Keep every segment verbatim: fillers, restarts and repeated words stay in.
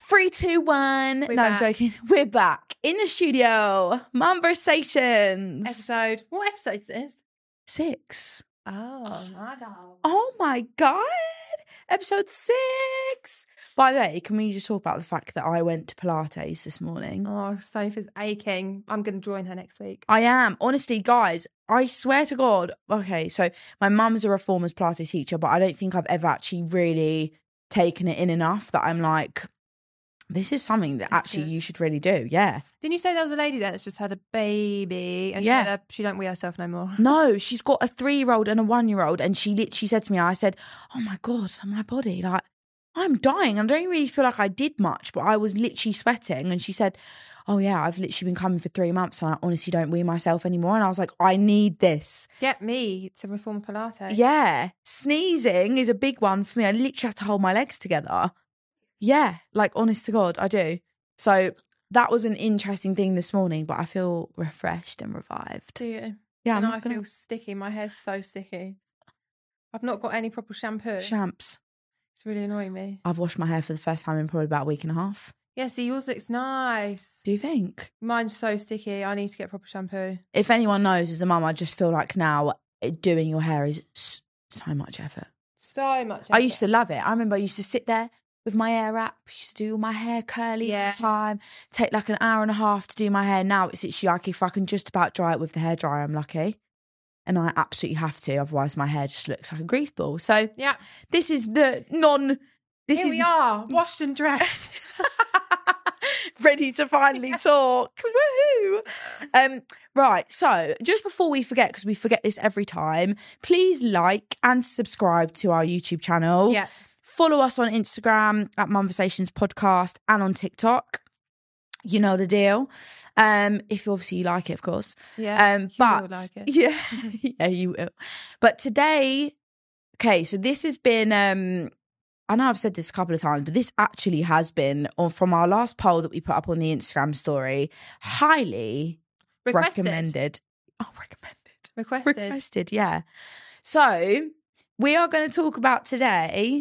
Three, two, one. We're no, back. I'm joking. We're back in the studio. Mumversations. Episode. What episode is this? Six. Oh, my God. Oh my God. Episode six. By the way, can we just talk about the fact that I went to Pilates this morning? Oh, Sophie's aching. I'm going to join her next week. I am. Honestly, guys, I swear to God. Okay, so my mum's a reformers Pilates teacher, but I don't think I've ever actually really taken it in enough that I'm like, this is something that That's actually good. you should really do. Yeah. Didn't you say there was a lady there that's just had a baby and Yeah. she, had a, she don't wee herself no more? No, she's got a three-year-old and a one-year-old, and she literally said to me, I said, oh my God, my body, like, I'm dying. I don't really feel like I did much, but I was literally sweating. And she said, oh yeah, I've literally been coming for three months and I honestly don't wee myself anymore. And I was like, I need this. Get me to reform Pilates. Yeah. Sneezing is a big one for me. I literally have to hold my legs together. Yeah. Like, honest to God, I do. So that was an interesting thing this morning, but I feel refreshed and revived. Do you? Yeah. and I'm I not gonna... feel sticky. My hair's so sticky. I've not got any proper shampoo. Shamps. It's really annoying me. I've washed my hair for the first time in probably about a week and a half. Yeah, see, yours looks nice. Do you think? Mine's so sticky. I need to get proper shampoo. If anyone knows as a mum, I just feel like now doing your hair is s- so much effort. So much effort. I used to love it. I remember I used to sit there with my hair wrap, used to do all my hair curly Yeah. all the time, take like an hour and a half to do my hair. Now it's literally like if I can just about dry it with the hairdryer, I'm lucky. And I absolutely have to, otherwise my hair just looks like a grease ball. So Yeah. this is the non... This Here is we are, washed and dressed. ready to finally talk. Woohoo! Um, right, so just before we forget, because we forget this every time, please like and subscribe to our YouTube channel. Yeah. Follow us on Instagram at Mumversations Podcast and on TikTok. You know the deal. Um, if obviously you like it, of course. Yeah. Um, you but will like it. yeah, yeah, you will. But today, okay, so this has been. Um, I know I've said this a couple of times, but this actually has been, or from our last poll that we put up on the Instagram story, highly Requested. recommended. Oh, recommended. Requested. Requested, yeah. So we are going to talk about today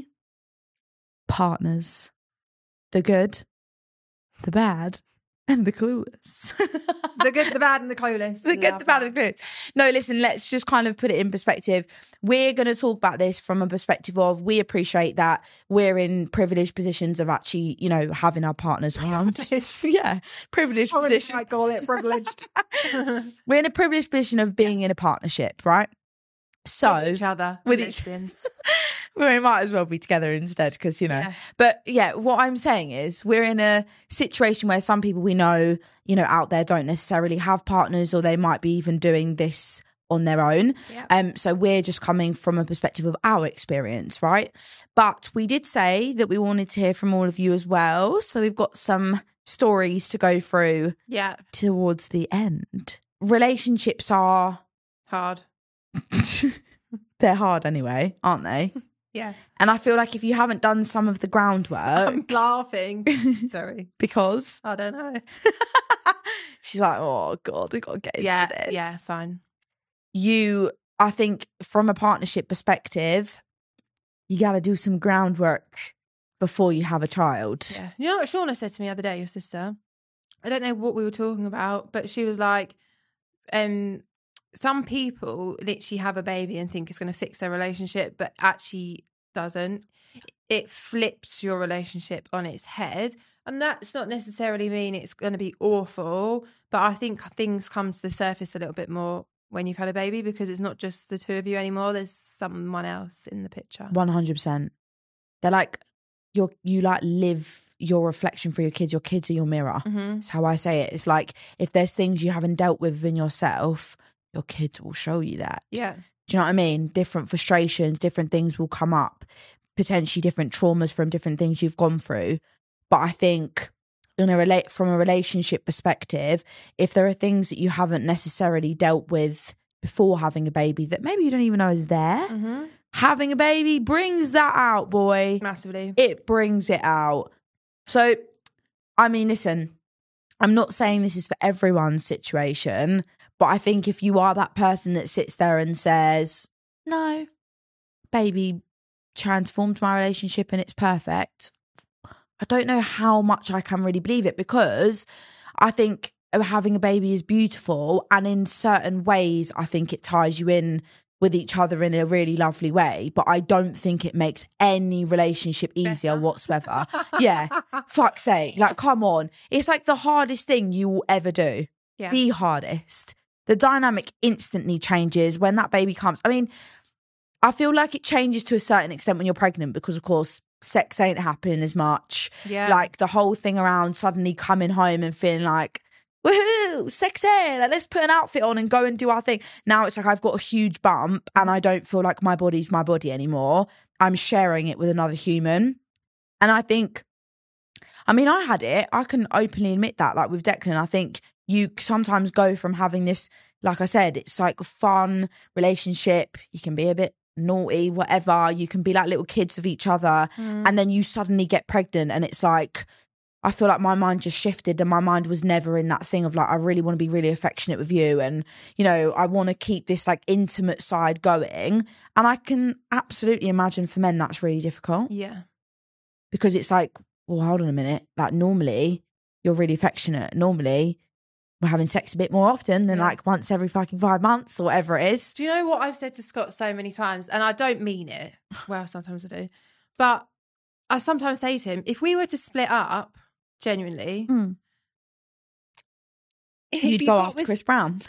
partners, the good, the bad, and the clueless. The good, the bad, and the clueless. The good, the bad, and the clueless. No, listen, let's just kind of put it in perspective. We're going to talk about this from a perspective of we appreciate that we're in privileged positions of actually, you know, having our partners around. Yeah, privileged position. I call it privileged. We're in a privileged position of being in a partnership, right? So with each other. with With each- lesbians. we might as well be together instead because, you know. Yeah. But yeah, what I'm saying is we're in a situation where some people we know, you know, out there don't necessarily have partners, or they might be even doing this on their own. Yeah. Um, so we're just coming from a perspective of our experience, right? But we did say that we wanted to hear from all of you as well. So we've got some stories to go through Yeah. towards the end. Relationships are, Hard. they're hard anyway, aren't they? Yeah. And I feel like if you haven't done some of the groundwork, I'm laughing. Sorry. because I don't know. she's like, oh God, we got to get into Yeah. this. Yeah. Fine. You, I think from a partnership perspective, you got to do some groundwork before you have a child. Yeah. You know what Shauna said to me the other day, your sister? I don't know what we were talking about, but she was like, um, some people literally have a baby and think it's going to fix their relationship, but actually doesn't. It flips your relationship on its head. And that's not necessarily mean it's going to be awful, but I think things come to the surface a little bit more when you've had a baby, because it's not just the two of you anymore. There's someone else in the picture. one hundred percent. They're like, you're, you like live your reflection for your kids. Your kids are your mirror. Mm-hmm. That's how I say it. It's like, if there's things you haven't dealt with in yourself, your kids will show you that. Yeah. Do you know what I mean? Different frustrations, different things will come up, potentially different traumas from different things you've gone through. But I think in a relate from a relationship perspective, if there are things that you haven't necessarily dealt with before having a baby that maybe you don't even know is there, Mm-hmm. having a baby brings that out, boy. Massively. It brings it out. So, I mean, listen, I'm not saying this is for everyone's situation, but I think if you are that person that sits there and says, no, baby transformed my relationship and it's perfect, I don't know how much I can really believe it, because I think having a baby is beautiful, and in certain ways I think it ties you in with each other in a really lovely way, but I don't think it makes any relationship easier Better. whatsoever. Yeah, fuck's sake, like come on. It's like the hardest thing you will ever do. Yeah. The hardest. The dynamic instantly changes when that baby comes. I mean, I feel like it changes to a certain extent when you're pregnant, because of course sex ain't happening as much. Yeah. Like the whole thing around suddenly coming home and feeling like, woohoo, sexy, like, let's put an outfit on and go and do our thing. Now it's like I've got a huge bump and I don't feel like my body's my body anymore. I'm sharing it with another human. And I think, I mean, I had it. I can openly admit that, like with Declan, I think you sometimes go from having this, like I said, it's like a fun relationship. You can be a bit naughty, whatever. You can be like little kids with each other. Mm. And then you suddenly get pregnant and it's like, I feel like my mind just shifted, and my mind was never in that thing of like, I really want to be really affectionate with you. And, you know, I want to keep this like intimate side going. And I can absolutely imagine for men that's really difficult. Yeah. Because it's like, well, hold on a minute. Like normally you're really affectionate. Normally we're having sex a bit more often than Yeah. like once every fucking five months or whatever it is. Do you know what I've said to Scott so many times? And I don't mean it. Well, sometimes I do. But I sometimes say to him, if we were to split up, genuinely, Mm. if You'd you go got after this- Chris Brown.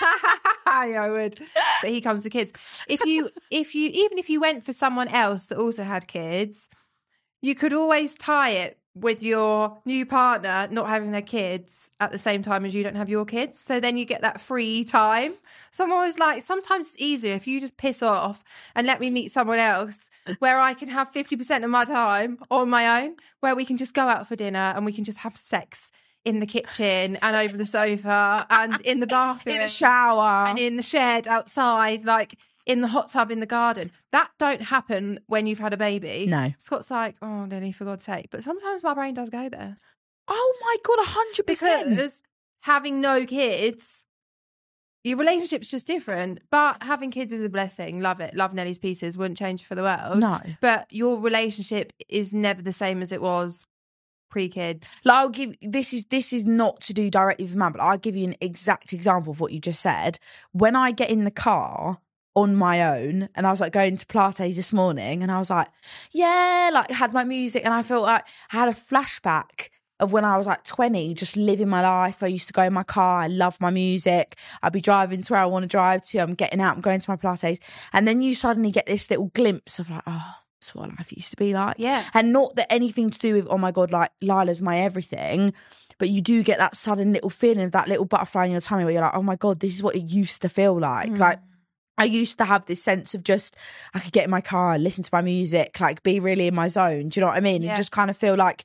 Yeah, I would. But he comes with kids. If you, if you, even if you went for someone else that also had kids, you could always tie it with your new partner not having their kids at the same time as you don't have your kids. So then you get that free time. So I'm always like, sometimes it's easier if you just piss off and let me meet someone else where I can have fifty percent of my time on my own, where we can just go out for dinner and we can just have sex in the kitchen and over the sofa and in the bathroom. In the shower. And in the shed outside, like in the hot tub in the garden. That don't happen when you've had a baby. No. Scott's like, oh, Lily, for God's sake. But sometimes my brain does go there. Oh my God, one hundred percent. Because having no kids, your relationship's just different. But having kids is a blessing. Love it. Love Nelly's pieces. Wouldn't change for the world. No. But your relationship is never the same as it was pre-kids. Like I'll give this is this is not to do directly with man, but I'll give you an exact example of what you just said. When I get in the car on my own and I was like going to Pilates this morning and I was like, yeah, like had my music and I felt like I had a flashback of when I was like twenty, just living my life. I used to go in my car. I love my music. I'd be driving to where I want to drive to. I'm getting out. I'm going to my Pilates. And then you suddenly get this little glimpse of like, oh, that's what life used to be like. Yeah. And not that anything to do with, oh my God, like Lila's my everything. But you do get that sudden little feeling of that little butterfly in your tummy where you're like, oh my God, this is what it used to feel like. Mm. Like, I used to have this sense of just, I could get in my car, listen to my music, like be really in my zone. Do you know what I mean? Yeah. And just kind of feel like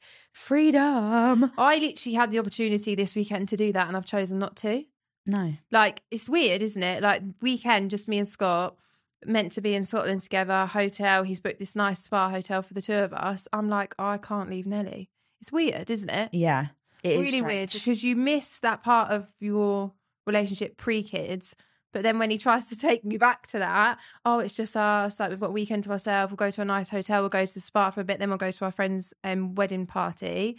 freedom. I literally had the opportunity this weekend to do that and I've chosen not to. No. Like, it's weird, isn't it? Like, weekend, just me and Scott, meant to be in Scotland together, hotel. He's booked this nice spa hotel for the two of us. I'm like, oh, I can't leave Nelly. It's weird, isn't it? Yeah. It is really strange. weird because you miss that part of your relationship pre-kids. But then when he tries to take me back to that, oh, it's just us. Like, we've got a weekend to ourselves. We'll go to a nice hotel. We'll go to the spa for a bit. Then we'll go to our friend's um, wedding party.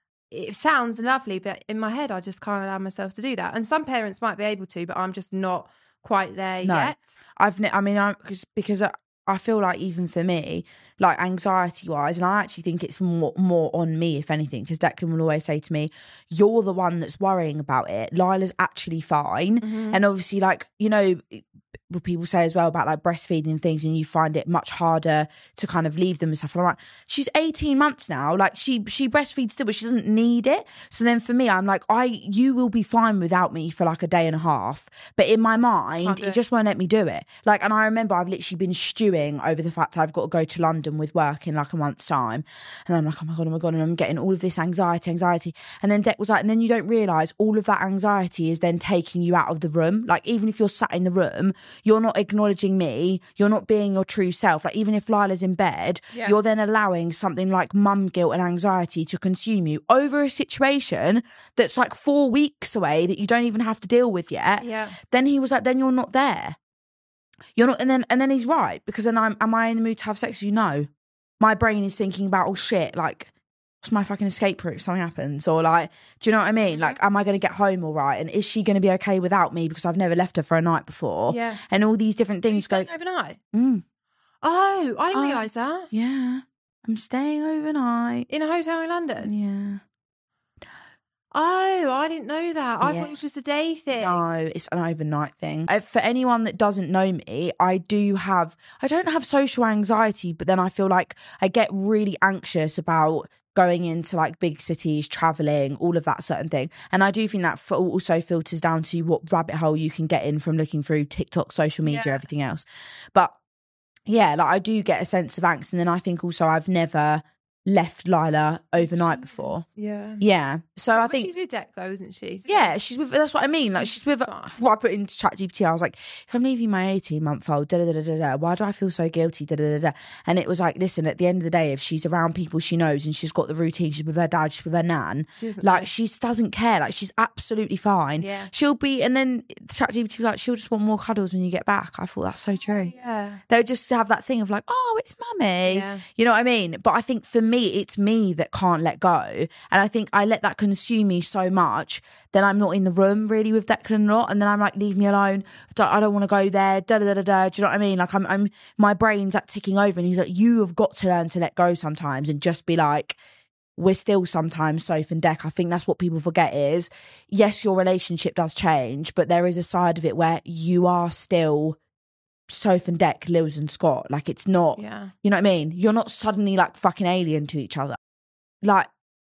It sounds lovely, but in my head, I just can't allow myself to do that. And some parents might be able to, but I'm just not quite there no. yet. I've, ne- I mean, I because because I, I feel like even for me, like anxiety wise, and I actually think it's more more on me if anything, because Declan will always say to me, "You're the one that's worrying about it. Lila's actually fine." Mm-hmm. And obviously, like you know, what people say as well about like breastfeeding and things, and you find it much harder to kind of leave them and stuff. And I'm like, she's eighteen months now. Like she she breastfeeds still, but she doesn't need it. So then for me, I'm like, I you will be fine without me for like a day and a half. But in my mind, it, it just won't let me do it. Like, and I remember I've literally been stewing over the fact I've got to go to London with work in like a month's time. And I'm like, oh my God, oh my God. And I'm getting all of this anxiety, anxiety. And then Dec was like, and then you don't realise all of that anxiety is then taking you out of the room. Like, even if you're sat in the room, you're not acknowledging me, you're not being your true self. Like, even if Lila's in bed, yeah. you're then allowing something like mum guilt and anxiety to consume you over a situation that's like four weeks away that you don't even have to deal with yet. Yeah. Then he was like, then you're not there. You're not, and then and then he's right, because then I'm am I in the mood to have sex with you? No. My brain is thinking about, oh shit, like what's my fucking escape route if something happens? Or like, do you know what I mean? Like, am I going to get home all right? And is she going to be okay without me because I've never left her for a night before? Yeah. And all these different things go. overnight? Mm, Oh, I didn't Oh. realise that. yeah, I'm staying overnight. In a hotel in London? Yeah. Oh, I didn't know that. I Yeah. thought it was just a day thing. No, it's an overnight thing. Uh, For anyone that doesn't know me, I do have, I don't have social anxiety, but then I feel like I get really anxious about going into like big cities, traveling, all of that certain thing. And I do think that f- also filters down to what rabbit hole you can get in from looking through TikTok, social media, Yeah. everything else. But yeah, like I do get a sense of angst. And then I think also I've never left Lila overnight before. Yeah. Yeah. So I But think she's with Deck though, isn't she? So- yeah, she's with. That's what I mean. Like she's with. Fine. What I put into ChatGPT, I was like, if I'm leaving my eighteen month old, da da da da da, why do I feel so guilty? Da da da da. And it was like, listen, at the end of the day, if she's around people she knows and she's got the routine, she's with her dad, she's with her nan, She doesn't like know. she just doesn't care. Like she's absolutely fine. Yeah. She'll be, and then ChatGPT was like, she'll just want more cuddles when you get back. I thought that's so true. Yeah. They'll just have that thing of like, oh, it's mummy. Yeah. You know what I mean? But I think for me, it's me that can't let go. And I think I let that consume me so much, then I'm not in the room really with Declan a lot. And then I'm like, leave me alone. I don't, I don't want to go there. Da, da, da, da, da. Do you know what I mean? Like I'm, I'm, my brain's at ticking over. And he's like, you have got to learn to let go sometimes and just be like, we're still sometimes Soph and Deck. I think that's what people forget is, yes, your relationship does change, but there is a side of it where you are still Soph and Deck, Lils and Scott. Like it's not, Yeah. you know what I mean? You're not suddenly like fucking alien to each other. Like,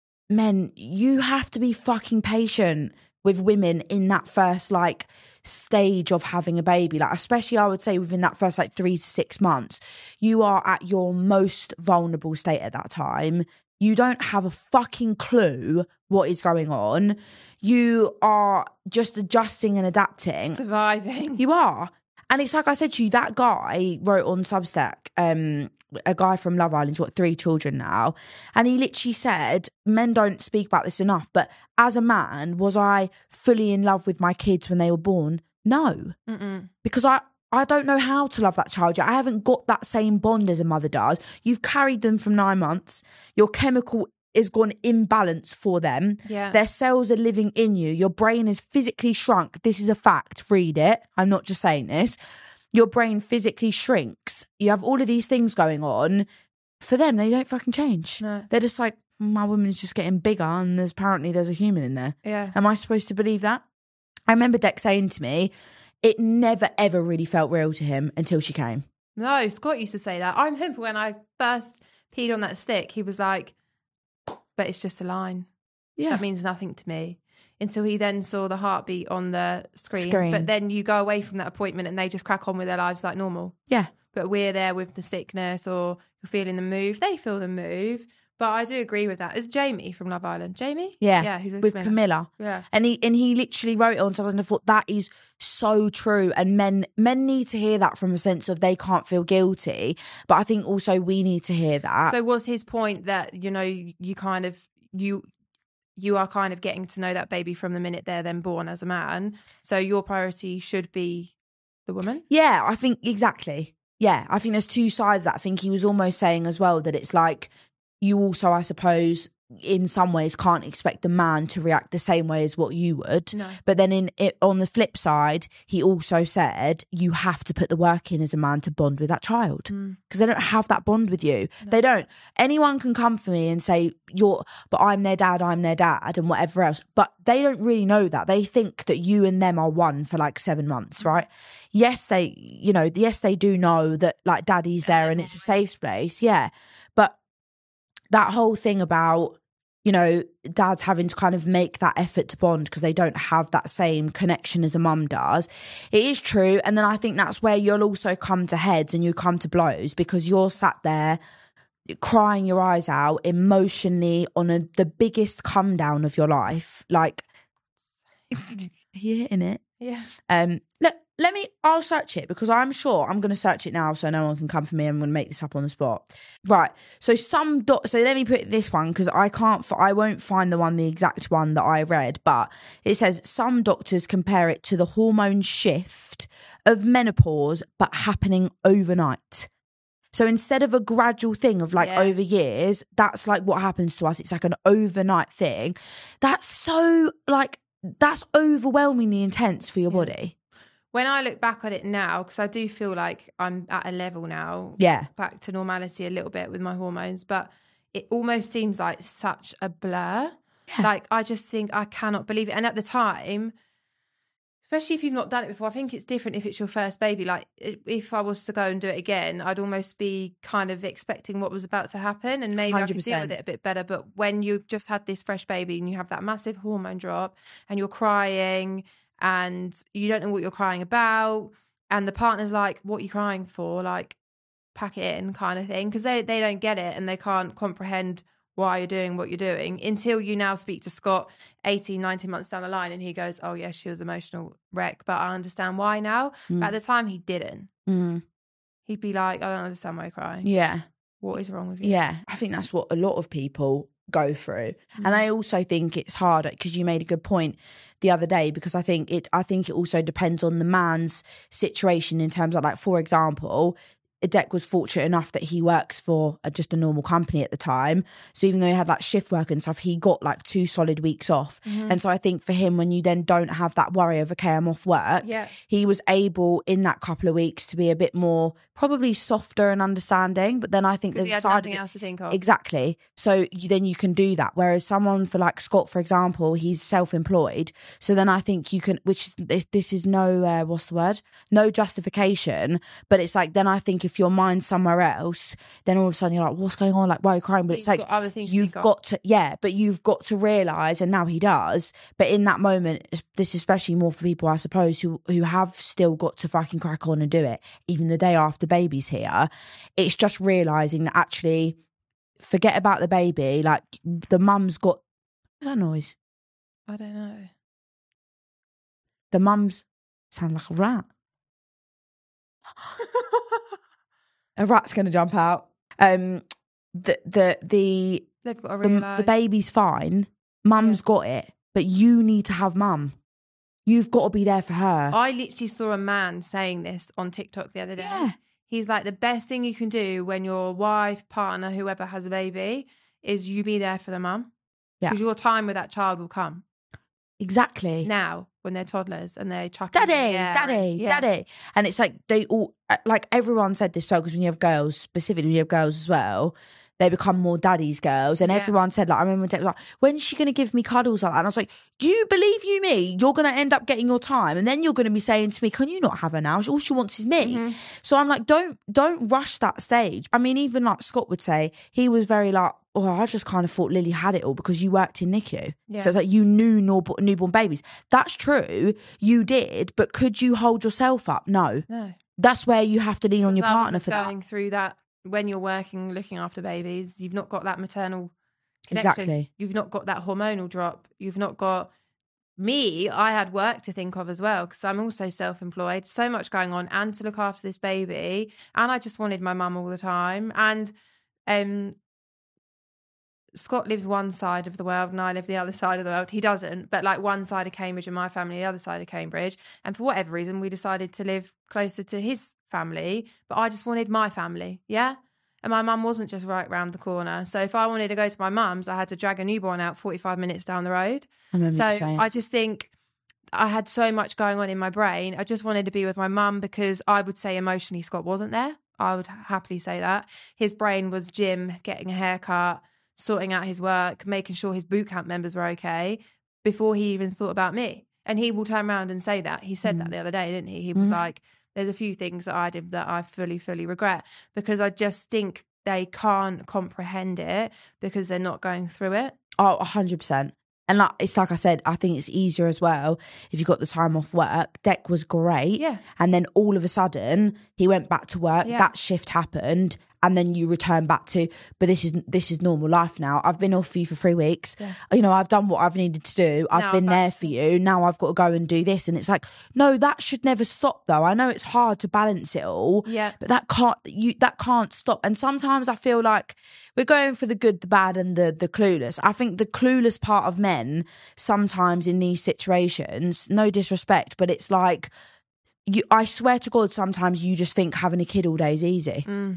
men, you have to be fucking patient with women in that first like stage of having a baby. Like, especially I would say within that first like three to six months, you are at your most vulnerable state at that time. You don't have a fucking clue what is going on. You are just adjusting and adapting. Surviving. You are. And it's like I said to you, that guy wrote on Substack, um, a guy from Love Island's got three children now. And he literally said, men don't speak about this enough, but as a man, was I fully in love with my kids when they were born? No. Mm-mm. Because I, I don't know how to love that child yet. I haven't got that same bond as a mother does. You've carried them from nine months. Your chemical is gone imbalance for them. Yeah. Their cells are living in you. Your brain is physically shrunk. This is a fact. Read it. I'm not just saying this. Your brain physically shrinks. You have all of these things going on. For them, they don't fucking change. No. They're just like, my woman's just getting bigger and there's apparently there's a human in there. Yeah. Am I supposed to believe that? I remember Deck saying to me, it never ever really felt real to him until she came. No, Scott used to say that. I remember when I first peed on that stick, he was like, but it's just a line. Yeah. That means nothing to me. Until he then saw the heartbeat on the screen. Screen. But then you go away from that appointment and they just crack on with their lives like normal. Yeah. But we're there with the sickness or you're feeling the move. They feel the move. But I do agree with that. It's Jamie from Love Island. Jamie? Yeah. Yeah, who's With Camilla. Yeah. And he and he literally wrote it on something and I thought that is so true. And men men need to hear that from a sense of they can't feel guilty. But I think also we need to hear that. So was his point that, you know, you kind of, you you are kind of getting to know that baby from the minute they're then born as a man. So your priority should be the woman? Yeah, I think exactly. Yeah, I think there's two sides that I think he was almost saying as well, that it's like you also, I suppose, in some ways can't expect the man to react the same way as what you would. No. But then in it, on the flip side, he also said you have to put the work in as a man to bond with that child because they don't have that bond with you. No. They don't. Anyone can come for me and say, you're, but I'm their dad, I'm their dad and whatever else. But they don't really know that. They think that you and them are one for like seven months, right? Yes, they, you know, yes, they do know that like daddy's there and it's a safe space. Yeah. But that whole thing about, you know, dads having to kind of make that effort to bond because they don't have that same connection as a mum does. It is true. And then I think that's where you'll also come to heads and you come to blows because you're sat there crying your eyes out emotionally on a, the biggest come down of your life. Like, are you hitting it? Yeah. Um, look, let me, I'll search it because I'm sure I'm going to search it now so no one can come for me. I'm going to make this up on the spot. Right. So some, doc- so let me put this one because I can't, I won't find the one, the exact one that I read, but it says some doctors compare it to the hormone shift of menopause, but happening overnight. So instead of a gradual thing of like Yeah. over years, that's like what happens to us. It's like an overnight thing. That's so like, that's overwhelmingly intense for your Yeah. body. When I look back at it now, because I do feel like I'm at a level now, Yeah. back to normality a little bit with my hormones, but it almost seems like such a blur. Yeah. Like, I just think I cannot believe it. And at the time, especially if you've not done it before, I think it's different if it's your first baby. Like, if I was to go and do it again, I'd almost be kind of expecting what was about to happen, and maybe one hundred I could deal percent. with it a bit better. But when you've just had this fresh baby and you have that massive hormone drop and you're crying and you don't know what you're crying about, and the partner's like, what are you crying for? Like, pack it in kind of thing, because they, they don't get it and they can't comprehend why you're doing what you're doing until you now speak to Scott eighteen, nineteen months down the line and he goes, oh yeah, she was emotional wreck, but I understand why now. Mm. But at the time he didn't. Mm. He'd be like, I don't understand why you're crying. Yeah. What is wrong with you? Yeah. I think that's what a lot of people go through. Mm. And I also think it's hard because you made a good point the other day, because I think it I think it also depends on the man's situation in terms of, like, for example, Dec was fortunate enough that he works for a, just a normal company at the time. So even though he had like shift work and stuff, he got like two solid weeks off. Mm-hmm. And so I think for him, when you then don't have that worry of, okay, I'm off work, Yeah. he was able in that couple of weeks to be a bit more probably softer and understanding. But then I think Because there's he a had side nothing of it- else to think of. Exactly. So you, then you can do that. Whereas someone for like Scott, for example, he's self-employed. So then I think you can, which is, this, this is no, uh, what's the word? No justification. But it's like, then I think if your mind's somewhere else, then all of a sudden you're like, what's going on? Like, why are you crying? But He's it's like, got other things to you've think of. got to, yeah, but you've got to realise, and now he does. But in that moment, this is especially more for people, I suppose, who, who have still got to fucking crack on and do it, even the day after baby's here. It's just realising that actually, forget about the baby. Like, the mum's got, what's that noise? I don't know. The mum's sound like a rat. A rat's going to jump out. Um, the the the They've got to the, realise. the baby's fine. Mum's Yeah. got it, but you need to have mum. You've got to be there for her. I literally saw a man saying this on TikTok the other day. Yeah. He's like, the best thing you can do when your wife, partner, whoever has a baby, is you be there for the mum. Yeah. Because your time with that child will come. Exactly. Now, when they're toddlers and they're chucking in the Daddy, air. daddy, Yeah. daddy. And it's like they all, like everyone said this as well, because when you have girls, specifically when you have girls as well, they become more daddy's girls. And Yeah. everyone said, like, I remember Dec was like, when's she going to give me cuddles like that? And I was like, you believe you me, you're going to end up getting your time. And then you're going to be saying to me, can you not have her now? All she wants is me. Mm-hmm. So I'm like, don't, don't rush that stage. I mean, even like Scott would say, he was very like, oh, I just kind of thought Lily had it all because you worked in N I C U. Yeah. So it's like you knew newborn, newborn babies. That's true. You did. But could you hold yourself up? No. No. That's where you have to lean on your Because I partner wasn't for that. going through that when you're working, looking after babies. You've not got that maternal connection. Exactly. You've not got that hormonal drop. You've not got me. I had work to think of as well because I'm also self-employed. So much going on, and to look after this baby. And I just wanted my mum all the time. And um, Scott lives one side of the world and I live the other side of the world. He doesn't, but like one side of Cambridge and my family, the other side of Cambridge. And for whatever reason, we decided to live closer to his family, but I just wanted my family. Yeah. And my mum wasn't just right round the corner. So if I wanted to go to my mum's, I had to drag a newborn out forty-five minutes down the road. I remember So you saying. I just think I had so much going on in my brain. I just wanted to be with my mum because I would say emotionally Scott wasn't there. I would happily say that. His brain was gym, getting a haircut, sorting out his work, making sure his boot camp members were okay before he even thought about me. And he will turn around and say that. He said Mm. that the other day, didn't he? He was Mm. like, there's a few things that I did that I fully, fully regret because I just think they can't comprehend it because they're not going through it. Oh, one hundred percent. And like, it's like I said, I think it's easier as well if you got the time off work. Dec was great. Yeah. And then all of a sudden, he went back to work. Yeah. That shift happened. And then you return back to, but this is this is normal life now. I've been off for you for three weeks. Yeah. You know, I've done what I've needed to do. I've Now been I'm there back for you. Now I've got to go and do this. And it's like, no, that should never stop though. I know it's hard to balance it all. Yeah. But that can't you that can't stop. And sometimes I feel like we're going for the good, the bad, and the the clueless. I think the clueless part of men sometimes in these situations, no disrespect, but it's like you I swear to God, sometimes you just think having a kid all day is easy. Mm.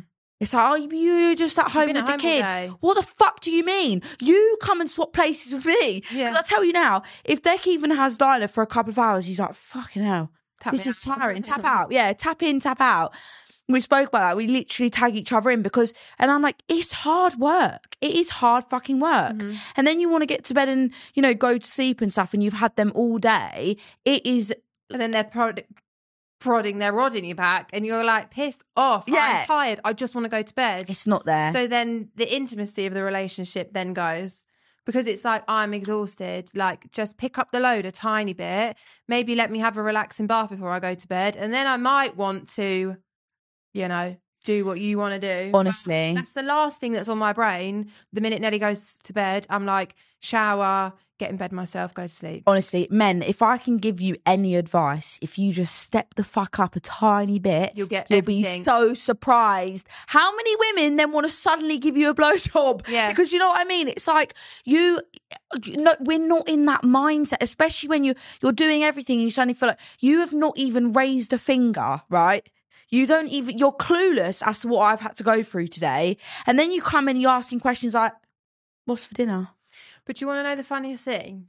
It's like, oh, you're just at home been with at the home kid. all day. What the fuck do you mean? You come and swap places with me. Because Yeah. I tell you now, if Deck even has Dyla for a couple of hours, he's like, fucking hell, Tap this me is out. tiring. Tap out. Yeah, tap in, tap out. We spoke about that. We literally tag each other in because, and I'm like, it's hard work. It is hard fucking work. Mm-hmm. And then you want to get to bed and, you know, go to sleep and stuff, and you've had them all day. It is, And then they're prod- prodding their rod in your back, and you're like pissed off. Yeah. I'm tired. I just want to go to bed. it's not there. So then the intimacy of the relationship then goes, because it's like, I'm exhausted. Like, just pick up the load a tiny bit. Maybe let me have a relaxing bath before I go to bed. And then I might want to, you know, do what you want to do. Honestly. That's the last thing that's on my brain. The minute Nelly goes to bed, I'm like, shower, get in bed myself, go to sleep. Honestly, men, if I can give you any advice, if you just step the fuck up a tiny bit, You'll get you'll everything. be so surprised. How many women then want to suddenly give you a blowjob? Yeah. Because you know what I mean? It's like you, you know, we're not in that mindset, especially when you, you're doing everything and you suddenly feel like you have not even raised a finger, right? You don't even, you're clueless as to what I've had to go through today. And then you come in, you're asking questions like, what's for dinner? But you want to know the funniest thing?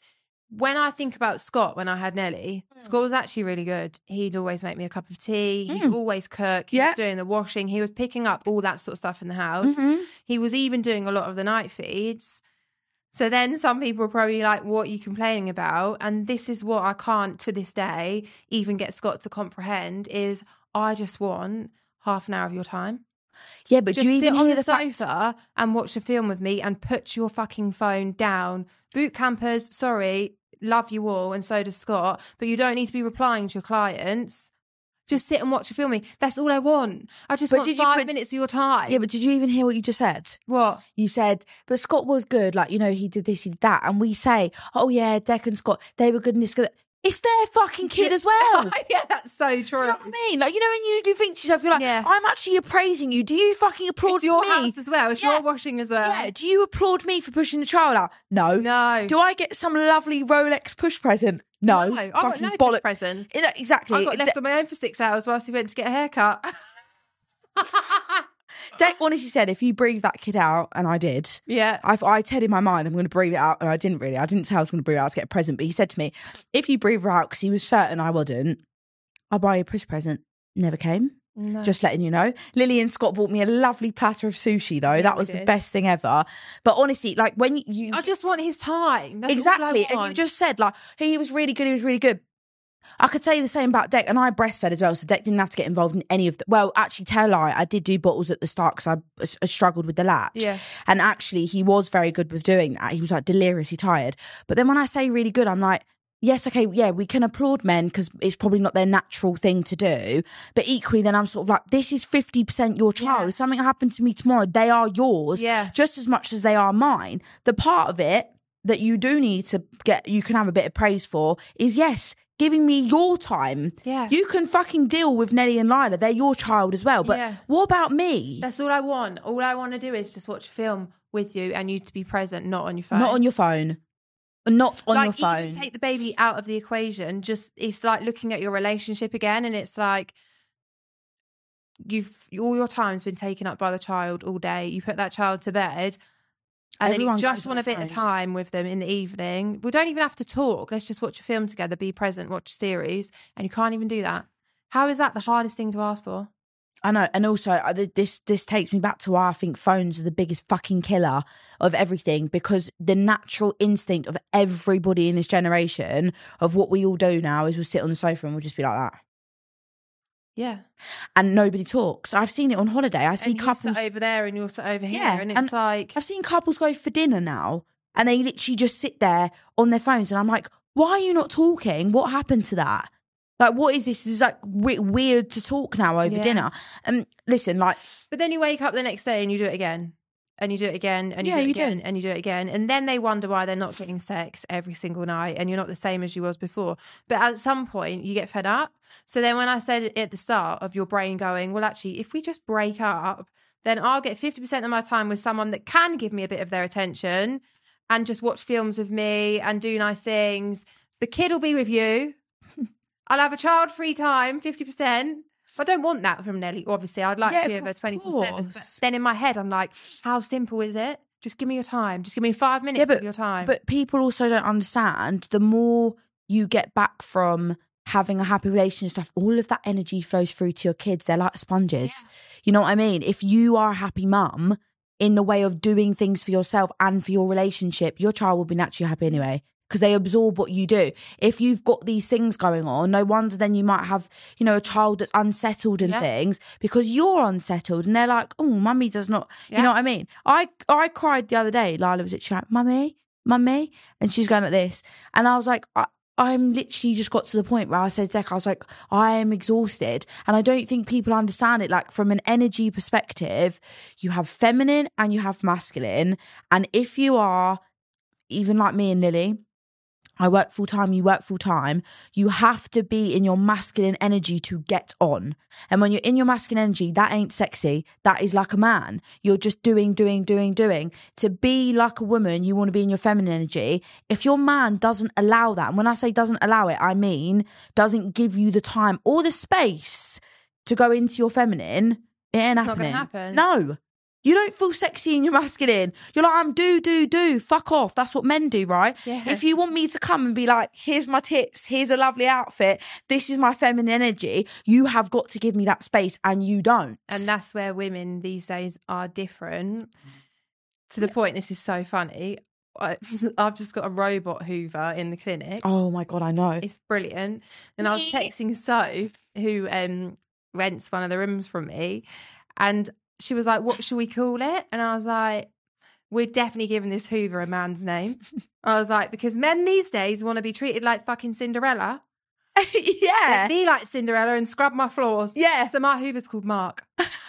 When I think about Scott, when I had Nelly, Mm. Scott was actually really good. He'd always make me a cup of tea. He'd always cook. He Yeah. was doing the washing. He was picking up all that sort of stuff in the house. Mhm. He was even doing a lot of the night feeds. So then some people are probably like, what are you complaining about? And this is what I can't, to this day, even get Scott to comprehend is I just want half an hour of your time. Yeah, but Just do you sit even on hear the, the fact- sofa and watch a film with me and put your fucking phone down. Boot campers, sorry, love you all, and so does Scott, but you don't need to be replying to your clients. Just sit and watch a film with me. That's all I want. I just But want did you- five but- minutes of your time. Yeah, but did you even hear what you just said? What? You said, but Scott was good. Like, you know, he did this, he did that. And we say, oh, yeah, Deck and Scott, they were good in this. Good. It's their fucking kid as well. Yeah, that's so true. Do you know what I mean? Like, you know, when you do think to yourself, you're like, Yeah. I'm actually appraising you. Do you fucking applaud It's your me? house as well. It's Yeah. your washing as well. Yeah. Do you applaud me for pushing the child out? No. No. Do I get some lovely Rolex push present? No. No, I got Fucking no bollock- push present. Yeah, exactly. I got left on my own for six hours whilst he went to get a haircut. Deck honestly said, if you breathe that kid out, and I did, Yeah. I, I said in my mind, I'm going to breathe it out, and I didn't really. I didn't say I was going to breathe it out to get a present, but he said to me, if you breathe her out, because he was certain I wouldn't, I'll buy you a push present. Never came. No. Just letting you know. Lily and Scott bought me a lovely platter of sushi, though. Yeah, that we was the did. best thing ever. But honestly, like when you... I just want his time. That's exactly. All I And want. you just said, like, he was really good, he was really good. I could say the same about Deck, and I breastfed as well, so Deck didn't have to get involved in any of the... Well, actually, tell a lie, I did do bottles at the start because I, I struggled with the latch. Yeah. And actually, he was very good with doing that. He was, like, deliriously tired. But then when I say really good, I'm like, yes, okay, yeah, we can applaud men because it's probably not their natural thing to do. But equally, then I'm sort of like, this is fifty percent your child. Yeah. If something happened to me tomorrow, they are yours Yeah. just as much as they are mine. The part of it that you do need to get, you can have a bit of praise for is, yes, giving me your time. Yeah. You can fucking deal with Nelly and Lila. They're your child as well. But Yeah. what about me? That's all I want. All I want to do is just watch a film with you and you to be present, not on your phone. Not on your phone. Not on like, your phone. Even take the baby out of the equation. Just it's like looking at your relationship again, and it's like you've all your time's been taken up by the child all day. You put that child to bed, and Everyone then you just goes want a with bit of phones. time with them in the evening. We don't even have to talk. Let's just watch a film together, be present, watch a series, and you can't even do that. How is that the hardest thing to ask for? I know, and also uh, th- this this takes me back to why I think phones are the biggest fucking killer of everything, because the natural instinct of everybody in this generation of what we all do now is we'll sit on the sofa and we'll just be like that, Yeah. and nobody talks. I've seen it on holiday. I see And you're couples. sat over there and you're sat over here, Yeah, and it's and like I've seen couples go for dinner now, and they literally just sit there on their phones, and I'm like, why are you not talking? What happened to that? Like, what is this? This is like we- weird to talk now over Yeah. dinner. And listen, like, But then you wake up the next day and you do it again. And you do it again and you Yeah, do it you do. again and you do it again. And then they wonder why they're not getting sex every single night and you're not the same as you was before. But at some point you get fed up. So then when I said it at the start of your brain going, well, actually, if we just break up, then I'll get fifty percent of my time with someone that can give me a bit of their attention and just watch films with me and do nice things. The kid will be with you. I'll have a child-free time, fifty percent. I don't want that from Nelly, obviously. I'd like Yeah, to be of over twenty-four seven. But course. then in my head, I'm like, how simple is it? Just give me your time. Just give me five minutes Yeah, but- of your time. But people also don't understand, the more you get back from having a happy relationship stuff, all of that energy flows through to your kids. They're like sponges. You know what I mean? If you are a happy mum in the way of doing things for yourself and for your relationship, your child will be naturally happy anyway, because they absorb what you do. If you've got these things going on, no wonder then you might have, you know, a child that's unsettled and Yeah. things because you're unsettled and they're like, oh, mummy does not, Yeah. you know what I mean? I I cried the other day. Lila was at chat, mummy, mummy, and she's going like this. And I was like, I, I'm literally just got to the point where I said, Zek, I was like, I am exhausted. And I don't think people understand it. Like from an energy perspective, you have feminine and you have masculine. And if you are, even like me and Lily, I work full time, you work full time, you have to be in your masculine energy to get on. And when you're in your masculine energy, that ain't sexy. That is like a man. You're just doing, doing, doing, doing. To be like a woman, you want to be in your feminine energy. If your man doesn't allow that, and when I say doesn't allow it, I mean doesn't give you the time or the space to go into your feminine, it ain't It's not happening. gonna happen. No. You don't feel sexy in your masculine. You're like, I'm do, do, do. Fuck off. That's what men do, right? Yeah. If you want me to come and be like, here's my tits, here's a lovely outfit, this is my feminine energy, you have got to give me that space, and you don't. And that's where women these days are different to the point, this is so funny. I- I've just got a robot Hoover in the clinic. Oh my God, I know. It's brilliant. And I was texting So, who um, rents one of the rooms from me, and she was like, what should we call it? And I was like, we're definitely giving this Hoover a man's name. I was like, because men these days want to be treated like fucking Cinderella. Yeah. Be like Cinderella and scrub my floors. Yeah. So my Hoover's called Mark.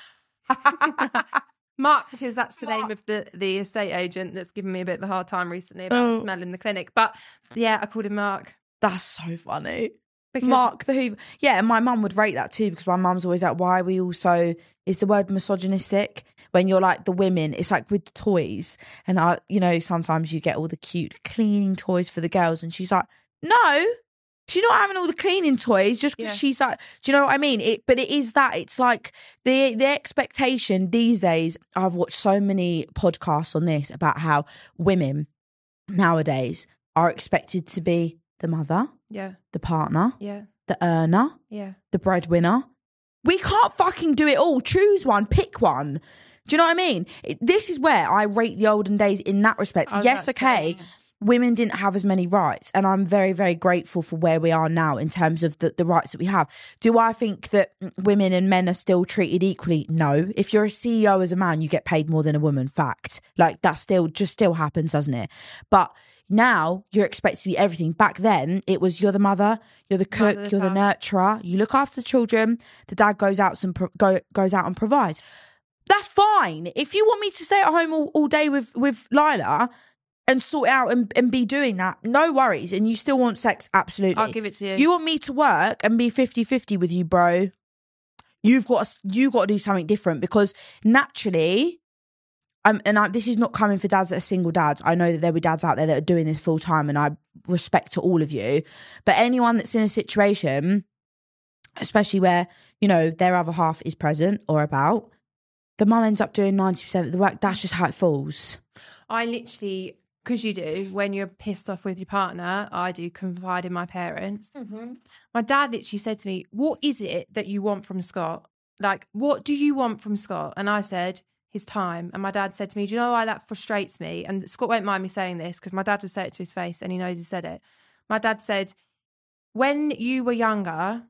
Mark, because that's the name of the, the estate agent that's given me a bit of a hard time recently about Oh. the smell in the clinic. But yeah, I called him Mark. That's so funny. Because Mark the Hoover. Yeah, and my mum would rate that too, because my mum's always like, why are we also, is the word misogynistic? When you're like the women, it's like with the toys. And I, you know, sometimes you get all the cute cleaning toys for the girls, and she's like, no, she's not having all the cleaning toys just because Yeah. she's like, do you know what I mean? It, but it is that, it's like the the expectation these days. I've watched so many podcasts on this about how women nowadays are expected to be the mother, yeah, the partner, yeah, the earner, yeah. the breadwinner. We can't fucking do it all. Choose one, pick one. Do you know what I mean? It, this is where I rate the olden days in that respect. I was Yes, about to say, okay, women didn't have as many rights, and I'm very, very grateful for where we are now in terms of the, the rights that we have. Do I think that women and men are still treated equally? No. If you're a C E O as a man, you get paid more than a woman. Fact. Like that still just still happens, doesn't it? But now you're expected to be everything. Back then, it was you're the mother, you're the cook, Mother, the you're the father. nurturer. You look after the children. The dad goes out and pro- go, goes out and provides. That's fine. If you want me to stay at home all, all day with with Lila and sort it out and, and be doing that, no worries. And you still want sex, absolutely. I'll give it to you. You want me to work and be fifty-fifty with you, bro? You've got to, you've got to do something different, because naturally. Um, and I, this is not coming for dads that are single dads. I know that there'll be dads out there that are doing this full time, and I respect to all of you. But anyone that's in a situation, especially where, you know, their other half is present or about, the mum ends up doing ninety percent of the work. That's just how it falls. I literally, because you do, when you're pissed off with your partner, I do confide in my parents. My dad literally said to me, what is it that you want from Scott? Like, what do you want from Scott? And I said, his time. And my dad said to me, do you know why that frustrates me? And Scott won't mind me saying this, because my dad would say it to his face and he knows he said it. My dad said, when you were younger,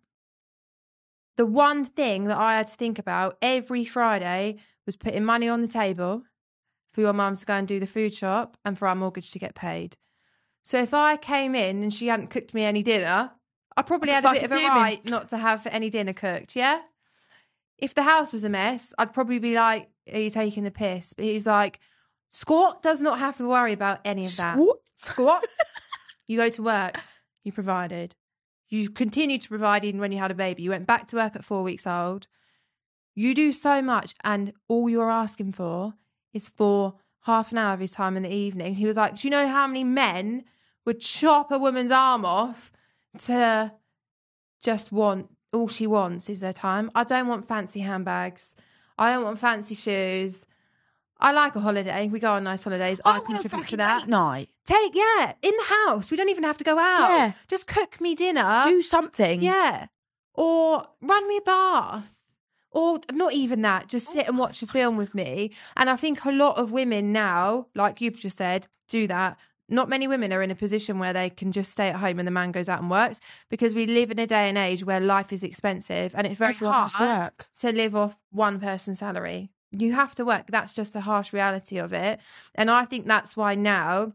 the one thing that I had to think about every Friday was putting money on the table for your mum to go and do the food shop and for our mortgage to get paid. So if I came in and she hadn't cooked me any dinner, I probably had a bit of a Fucking right not to have any dinner cooked, yeah? If the house was a mess, I'd probably be like, are you taking the piss? But he's like, Scott does not have to worry about any of that. What? Scott, you go to work, you provided. You continued to provide even when you had a baby. You went back to work at four weeks old. You do so much, and all you're asking for is for half an hour of his time in the evening. He was like, do you know how many men would chop a woman's arm off to just want all she wants is their time. I don't want fancy handbags. I don't want fancy shoes. I like a holiday. We go on nice holidays. I, I contribute to that. Date night. Take, yeah, in the house. We don't even have to go out. Yeah. Just cook me dinner. Do something. Yeah. Or run me a bath. Or not even that. Just sit and watch a film with me. And I think a lot of women now, like you've just said, do that. Not many women are in a position where they can just stay at home and the man goes out and works, because we live in a day and age where life is expensive and it's very Everyone hard has to work. to live off one person's salary. You have to work. That's just a harsh reality of it. And I think that's why now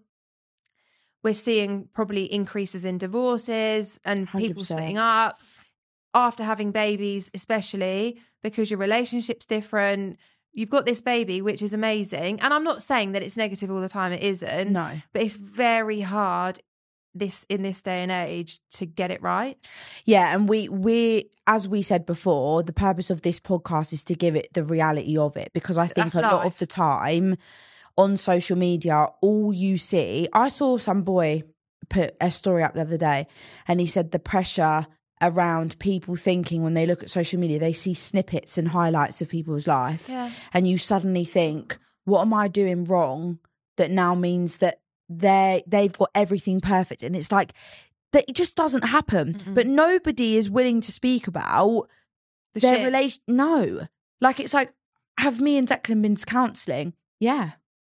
we're seeing probably increases in divorces and one hundred people percent. splitting up after having babies, especially because your relationship's different. You've got this baby, which is amazing. And I'm not saying that it's negative all the time. It isn't. No. But it's very hard this in this day and age to get it right. Yeah, and we we as we said before, the purpose of this podcast is to give it the reality of it, because I think That's a lot life. of the time on social media, all you see, I saw some boy put a story up the other day and he said the pressure around people thinking when they look at social media, they see snippets and highlights of people's life. Yeah. And you suddenly think, what am I doing wrong that now means that they they've got everything perfect? And it's like, that it just doesn't happen. Mm-mm. But nobody is willing to speak about The their shit. relation. No. Like, it's like, have me and Declan been to counselling? Yeah.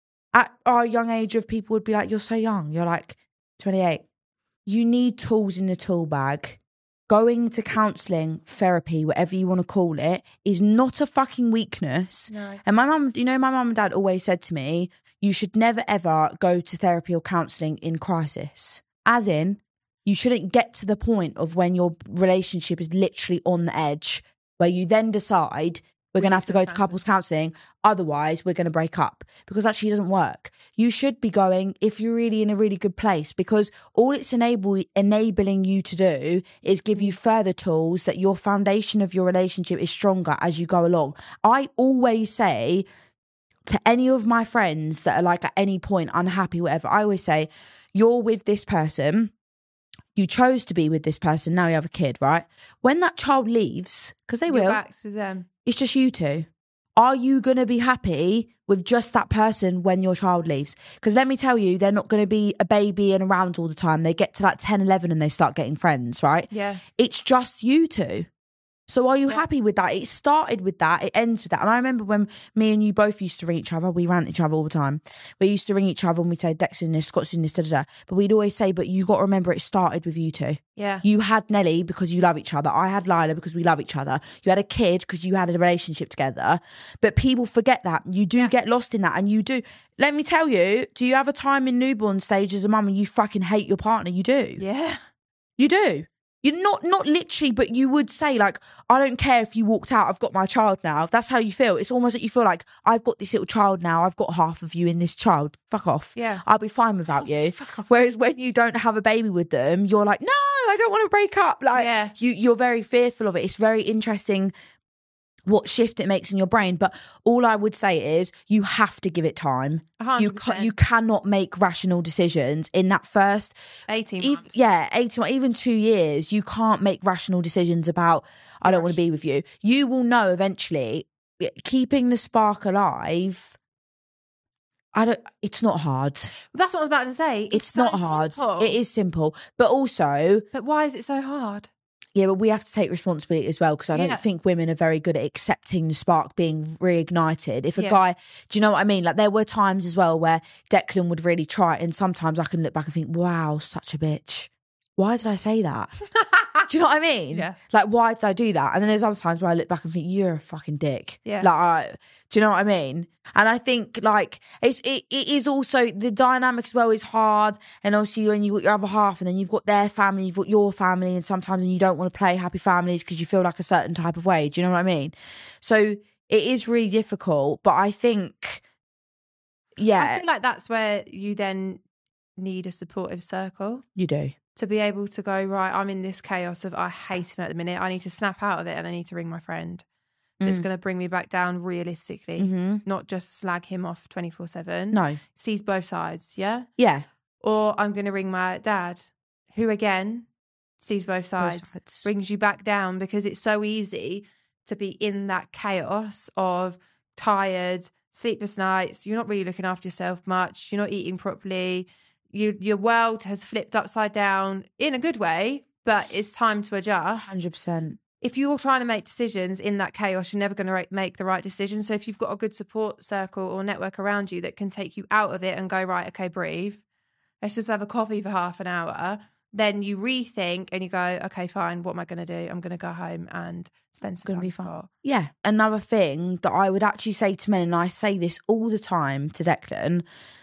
At our young age of people would be like, you're so young. You're like twenty-eight. You need tools in the tool bag. Going to counselling, therapy, whatever you want to call it, is not a fucking weakness. No. And my mum, you know, my mum and dad always said to me, you should never ever go to therapy or counselling in crisis. As in, you shouldn't get to the point of when your relationship is literally on the edge, where you then decide we're We going to need have to to go go to couples counselling, otherwise we're going to break up, because actually it doesn't work. You should be going if you're really in a really good place, because all it's enable, enabling you to do is give you further tools that your foundation of your relationship is stronger as you go along. I always say to any of my friends that are like at any point unhappy, whatever, I always say, you're with this person, you chose to be with this person, now you have a kid, right? When that child leaves, because they Your will, back to them. it's just you two. Are you going to be happy with just that person when your child leaves? Because let me tell you, they're not going to be a baby and around all the time. They get to like ten, eleven and they start getting friends, right? Yeah. It's just you two. So are you Yeah. happy with that? It started with that. It ends with that. And I remember when me and you both used to ring each other. We ran each other all the time. We used to ring each other and we'd say, Dex in this, Scott's in this, da da da. But we'd always say, but you got to remember it started with you two. Yeah. You had Nelly because you love each other. I had Lila because we love each other. You had a kid because you had a relationship together. But people forget that. You do get lost in that. And you do. Let me tell you, do you have a time in newborn stage as a mum and you fucking hate your partner? You do. Yeah. You do. You're not, not literally, but you would say like, I don't care if you walked out, I've got my child now. That's how you feel. It's almost like you feel like, I've got this little child now. I've got half of you in this child. Fuck off. Yeah. I'll be fine without you. Fuck off. Whereas when you don't have a baby with them, you're like, no, I don't want to break up. Like Yeah. you, you're very fearful of it. It's very interesting what shift it makes in your brain. But all I would say is you have to give it time. one hundred You percent. ca- you cannot make rational decisions in that first eighteen If, months. yeah, eighteen, even two years, you can't make rational decisions about, I don't want to be with you. You will know eventually, keeping the spark alive, I don't, it's not hard. That's what I was about to say. It's, It's, so not hard. simple. It is simple. But also, But why is it so hard? yeah, but we have to take responsibility as well, because I don't Yeah. think women are very good at accepting the spark being reignited. If a Yeah. guy, do you know what I mean? Like there were times as well where Declan would really try, and sometimes I can look back and think, wow, such a bitch. Why did I say that? Do you know what I mean? Yeah. Like, why did I do that? And then there's other times where I look back and think, you're a fucking dick. Yeah. Like, I, do you know what I mean? And I think, like, it's, it, it is also, the dynamic as well is hard. And obviously when you've got your other half and then you've got their family, you've got your family, and sometimes you don't want to play happy families because you feel like a certain type of way. Do you know what I mean? So it is really difficult. But I think, yeah, I feel like that's where you then need a supportive circle you do. to be able to go, right, I'm in this chaos of I hate him at the minute. I need to snap out of it and I need to ring my friend. It's Mm. going to bring me back down realistically, Mm-hmm. not just slag him off twenty-four seven. No. Sees both sides, yeah? Yeah. Or I'm going to ring my dad, who again sees both sides, Both sides. brings you back down, because it's so easy to be in that chaos of tired, sleepless nights. You're not really looking after yourself much. You're not eating properly. You, your world has flipped upside down in a good way, but it's time to adjust. one hundred percent. If you're trying to make decisions in that chaos, you're never going to make the right decision. So if you've got a good support circle or network around you that can take you out of it and go, right, okay, breathe, let's just have a coffee for half an hour, then you rethink and you go, okay, fine, what am I going to do? I'm going to go home and spend some Gonna time be with fun. Scott. Yeah. Another thing that I would actually say to men, and I say this all the time to Declan,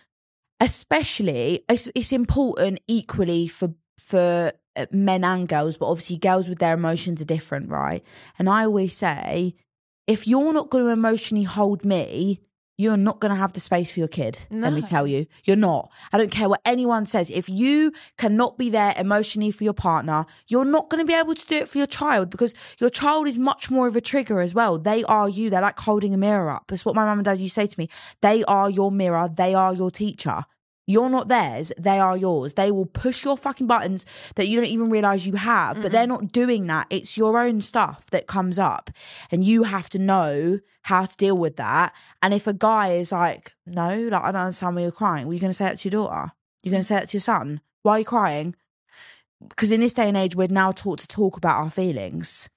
especially, it's, it's important equally for for men and girls, but obviously girls with their emotions are different, right? And I always say, if you're not going to emotionally hold me, you're not going to have the space for your kid. No. Let me tell you, you're not. I don't care what anyone says. If you cannot be there emotionally for your partner, you're not going to be able to do it for your child, because your child is much more of a trigger as well. They are you. They're like holding a mirror up. That's what my mum and dad used to say to me. They are your mirror. They are your teacher. You're not theirs, they are yours. They will push your fucking buttons that you don't even realise you have, but they're not doing that. It's your own stuff that comes up, and you have to know how to deal with that. And if a guy is like, no, like, I don't understand why you're crying, well, you're going to say that to your daughter? You're going to say that to your son? Why are you crying? Because in this day and age, we're now taught to talk about our feelings.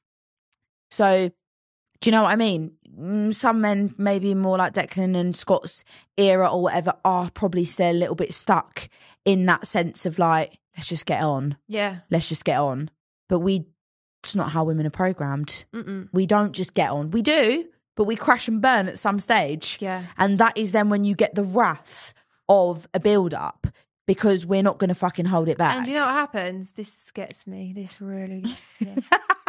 So, do you know what I mean? Some men, maybe more like Declan and Scott's era or whatever, are probably still a little bit stuck in that sense of like, let's just get on. Yeah. Let's just get on. But we, it's not how women are programmed. Mm-mm. We don't just get on. We do, but we crash and burn at some stage. Yeah. And that is then when you get the wrath of a build-up, because we're not going to fucking hold it back. And you know what happens? This gets me. This really gets me.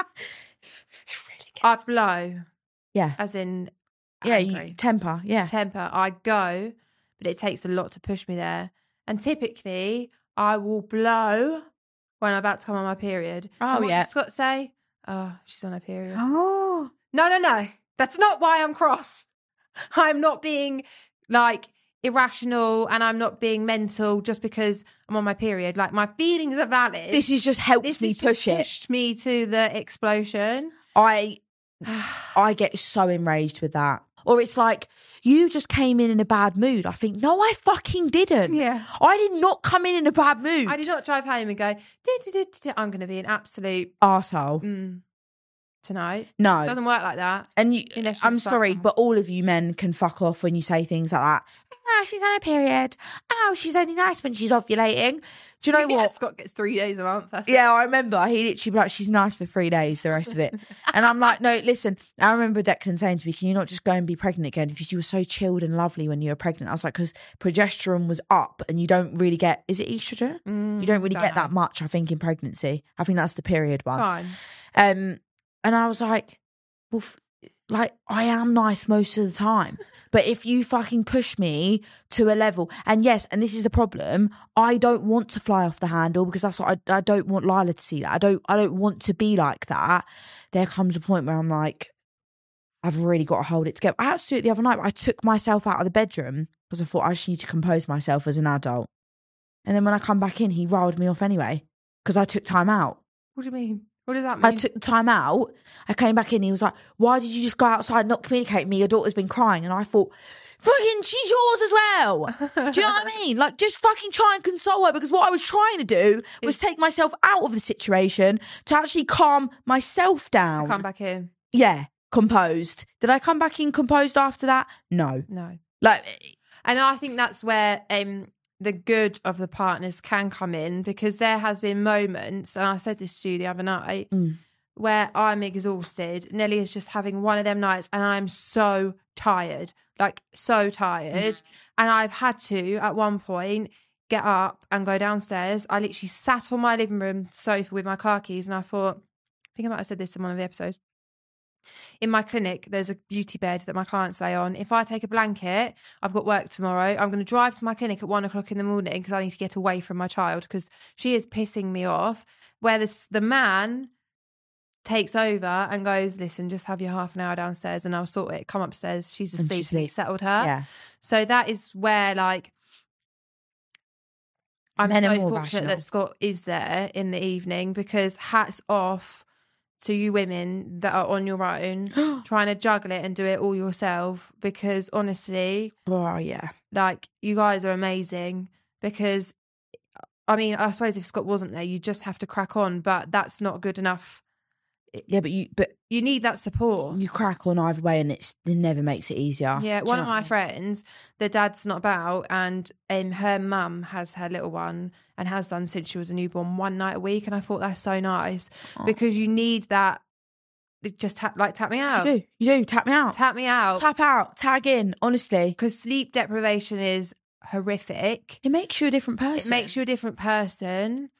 I blow. Yeah. As in Yeah, angry. you, temper. Yeah. Temper. I go, but it takes a lot to push me there. And typically, I will blow when I'm about to come on my period. Oh, and what yeah. does Scott say? Oh, she's on her period. Oh. No, no, no. That's not why I'm cross. I'm not being like irrational, and I'm not being mental just because I'm on my period. Like, my feelings are valid. This has just helped This me has push just it. pushed me to the explosion. I I get so enraged with that. Or it's like, you just came in in a bad mood. I think, no, I fucking didn't. Yeah. I did not come in in a bad mood. I did not drive home and go, "Du-du-du-du-du, I'm going to be an absolute Arsehole. mm, tonight. No. It doesn't work like that. And you, Unless you I'm suck sorry, off. but all of you men can fuck off when you say things like that. Oh, she's on her period. Oh, she's only nice when she's ovulating. Do you know Yeah, what? Scott gets three days a month. That's Yeah, I remember. He literally be like, she's nice for three days, the rest of it. And I'm like, no, listen, I remember Declan saying to me, can you not just go and be pregnant again? Because you were so chilled and lovely when you were pregnant. I was like, because progesterone was up and you don't really get, is it estrogen? Mm, you don't really don't get know. that much, I think, in pregnancy. I think that's the period one. Fine. Um, and I was like, well, f- like, I am nice most of the time. But if you fucking push me to a level, and yes, and this is the problem, I don't want to fly off the handle, because that's what I, I don't want Lila to see that. I don't I don't want to be like that. There comes a point where I'm like, I've really got to hold it together. I had to do it the other night, but I took myself out of the bedroom because I thought I just need to compose myself as an adult. And then when I come back in, he riled me off anyway, because I took time out. What do you mean? What does that mean? I took the time out. I came back in. He was like, why did you just go outside and not communicate with me? Your daughter's been crying. And I thought, fucking, she's yours as well. Do you know what I mean? Like, just fucking try and console her, because what I was trying to do was take myself out of the situation to actually calm myself down. Come back in. Yeah, composed. Did I come back in composed after that? No. No. Like, And I think that's where um, the good of the partners can come in, because there has been moments, and I said this to you the other night, mm, where I'm exhausted. Nelly is just having one of them nights, and I'm so tired, like so tired. Mm. And I've had to, at one point, get up and go downstairs. I literally sat on my living room sofa with my car keys, and I thought, I think I might have said this in one of the episodes. In my clinic, there's a beauty bed that my clients lay on. If I take a blanket, I've got work tomorrow. I'm going to drive to my clinic at one o'clock in the morning because I need to get away from my child, because she is pissing me off. Where this, the man takes over and goes, listen, just have your half an hour downstairs and I'll sort it. Come upstairs. She's And asleep. she's And he asleep. settled her. yeah. So that is where, like, I'm Men are so more fortunate rational. that Scott is there in the evening, because hats off to you women that are on your own trying to juggle it and do it all yourself, because honestly, Oh, yeah. like, you guys are amazing. Because I mean, I suppose if Scott wasn't there, you just have to crack on, but that's not good enough. Yeah, but you but You need that support. you crack on either way, and it's it never makes it easier. Yeah, Do one you of know what I my mean? friends, the dad's not about, and um, her mum has her little one and has done since she was a newborn, one night a week, and I thought that's so nice, because you need that. Just tap, like tap me out, You do, you do. Tap me out. tap me out, Tap out. Tag in. Honestly, because sleep deprivation is horrific. it makes you a different person. It makes you a different person,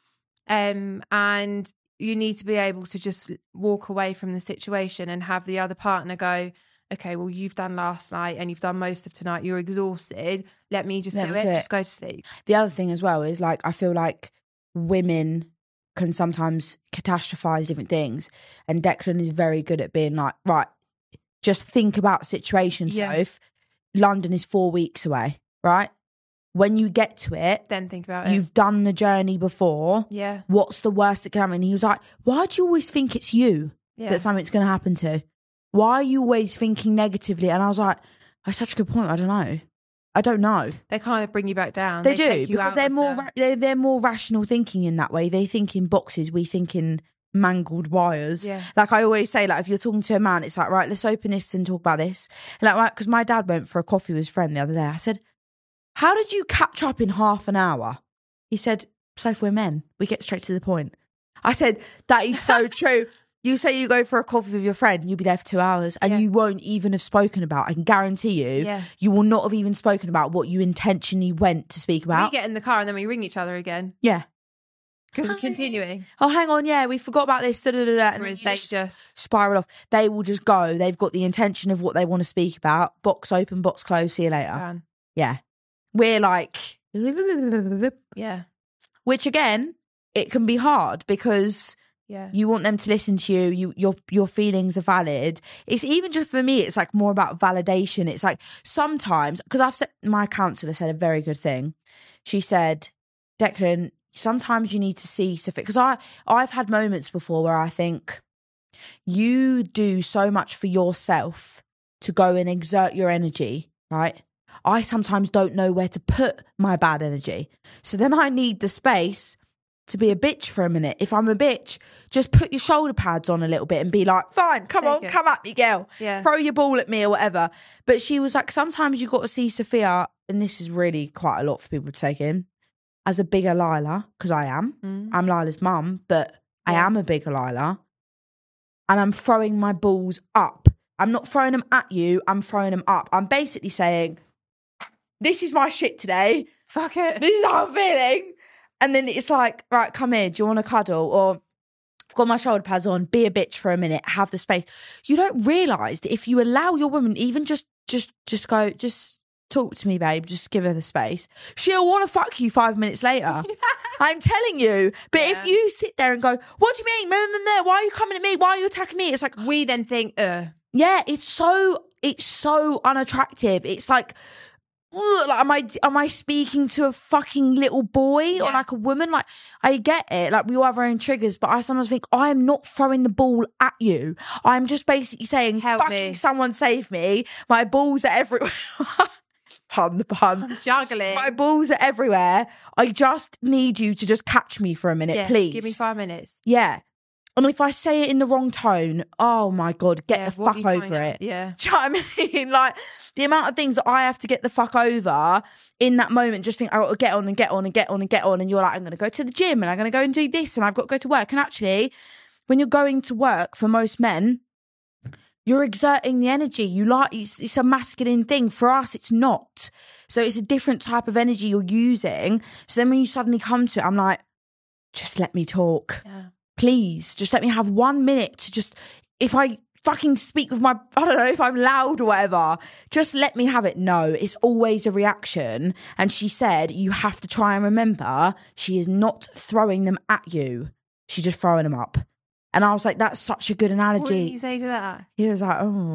um, and you need to be able to just walk away from the situation and have the other partner go, okay, well, you've done last night and you've done most of tonight. You're exhausted. Let me just Let do me it. do it. Just go to sleep. The other thing as well is, like, I feel like women can sometimes catastrophize different things, and Declan is very good at being like, right, just think about the situation. Yeah. So if London is four weeks away, right? When you get to it, Then think about it. you've done the journey before. Yeah. What's the worst that can happen? And he was like, why do you always think it's you Yeah. that something's going to happen to? Why are you always thinking negatively? And I was like, that's such a good point. I don't know. I don't know. They kind of bring you back down. They, do, take you because out they're of more the- ra- they're, they're more rational thinking in that way. They think in boxes, we think in mangled wires. Yeah. Like I always say, like if you're talking to a man, it's like, right, let's open this and talk about this. And like, right, because my dad went for a coffee with his friend the other day. I said, how did you catch up in half an hour? He said, Soph, we're men. We get straight to the point. I said, that is so true. You say you go for a coffee with your friend, you'll be there for two hours and Yeah. you won't even have spoken about, I can guarantee you, Yeah. you will not have even spoken about what you intentionally went to speak We about. get in the car and then we ring each other again. Yeah. Because we're continuing. Oh, hang on. Yeah, we forgot about this. Da, da, da, da, and then Whereas you they just just, spiral off. They will just go. They've got the intention of what they want to speak about. Box open, box closed. See you later. done. Yeah. We're like, Yeah. which again, it can be hard because Yeah. you want them to listen to you. You, your, your feelings are valid. It's even just for me, it's like more about validation. It's like sometimes, because I've said, my counsellor said a very good thing. She said, Declan, sometimes you need to see Sophia, because I, I've had moments before where I think you do so much for yourself to go and exert your energy, right? I sometimes don't know where to put my bad energy. So then I need the space to be a bitch for a minute. If I'm a bitch, just put your shoulder pads on a little bit and be like, fine, come Take on, it. come at me, girl. Yeah. Throw your ball at me or whatever. But she was like, sometimes you've got to see Sophia, and this is really quite a lot for people to take in, as a bigger Lila, because I am. Mm. I'm Lila's mum, but I Yeah. am a bigger Lila. And I'm throwing my balls up. I'm not throwing them at you, I'm throwing them up. I'm basically saying, this is my shit today. Fuck it. This is how I'm feeling. And then it's like, right, come here, do you want to cuddle? Or I've got my shoulder pads on, be a bitch for a minute, have the space. You don't realise that if you allow your woman, even just, just, just go, just talk to me, babe, just give her the space, she'll want to fuck you five minutes later. I'm telling you. But Yeah. if you sit there and go, what do you mean? Meh, meh, meh, why are you coming at me? Why are you attacking me? It's like, We then think, uh, yeah, it's so, it's so unattractive. It's like, ugh, like, am I am I speaking to a fucking little boy or Yeah. like a woman? Like, I get it. Like, we all have our own triggers, but I sometimes think I am not throwing the ball at you. I'm just basically saying, Help fucking me. someone save me. My balls are everywhere. Pun the pun. juggling. My balls are everywhere. I just need you to just catch me for a minute, Yeah, please. Give me five minutes. Yeah. And if I say it in the wrong tone, oh my God, get Yeah, the what fuck are you trying over to- it. Yeah. Do you know what I mean? Like, the amount of things that I have to get the fuck over in that moment, just think, I got to get on and get on and get on and get on. And you're like, I'm going to go to the gym and I'm going to go and do this and I've got to go to work. And actually, when you're going to work, for most men, you're exerting the energy. You like, it's, it's a masculine thing. For us, it's not. So it's a different type of energy you're using. So then when you suddenly come to it, I'm like, just let me talk. Yeah. Please, just let me have one minute to just, if I fucking speak with my, I don't know, if I'm loud or whatever, just let me have it. No, it's always a reaction. And she said, you have to try and remember, she is not throwing them at you. She's just throwing them up. And I was like, that's such a good What did analogy. you say to that? He was like, oh,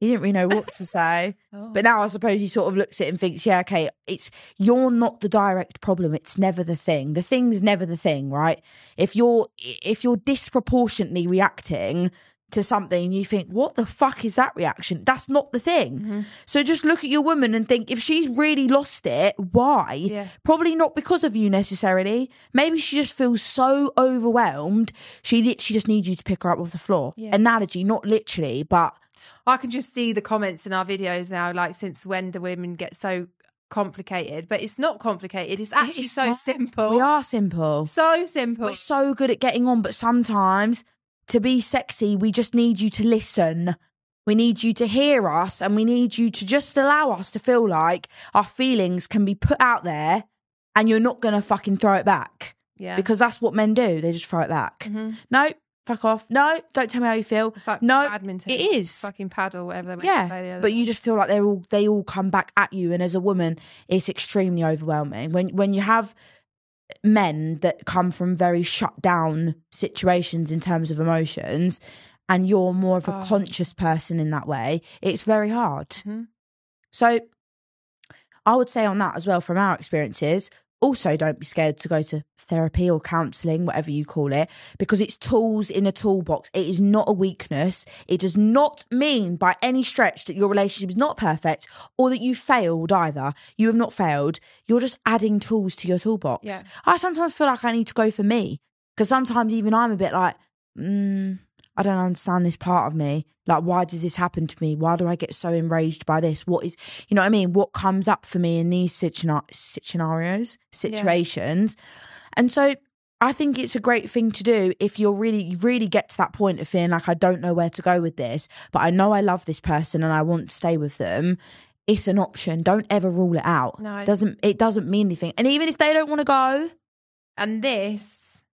He didn't really know what to say. Oh. But now I suppose he sort of looks at it and thinks, yeah, okay, it's you're not the direct problem. It's never the thing. The thing's never the thing, right? If you're if you're disproportionately reacting to something, you think, what the fuck is that reaction? That's not the thing. Mm-hmm. So just look at your woman and think, if she's really lost it, why? Yeah. Probably not because of you necessarily. Maybe she just feels so overwhelmed. She literally just needs you to pick her up off the floor. Yeah. Analogy, not literally, but I can just see the comments in our videos now, like, since when do women get so complicated? But it's not complicated. It's actually It's so not. simple. We are simple. So simple. We're so good at getting on, but sometimes to be sexy, we just need you to listen. We need you to hear us, and we need you to just allow us to feel like our feelings can be put out there and you're not going to fucking throw it back. Yeah. Because that's what men do. They just throw it back. Mm-hmm. No, fuck off. No, don't tell me how you feel. It's like no, badminton. it is. Fucking paddle, whatever they went to play the Yeah, other but you just feel like they're all they all come back at you, and as a woman, it's extremely overwhelming when when you have men that come from very shut down situations in terms of emotions, and you're more of a Oh. conscious person in that way. It's very hard. Mhm. So, I would say on that as well, from our experiences. Also, don't be scared to go to therapy or counselling, whatever you call it, because it's tools in a toolbox. It is not a weakness. It does not mean by any stretch that your relationship is not perfect or that you failed either. You have not failed. You're just adding tools to your toolbox. Yeah. I sometimes feel like I need to go for me, because sometimes even I'm a bit like, mm, I don't understand this part of me. Like, why does this happen to me? Why do I get so enraged by this? What is, you know what I mean? What comes up for me in these situ- scenarios, situations? And so I think it's a great thing to do if you're really, you really get to that point of feeling like, I don't know where to go with this, but I know I love this person and I want to stay with them. It's an option. Don't ever rule it out. No. It doesn't, it doesn't mean anything. And even if they don't want to go, And this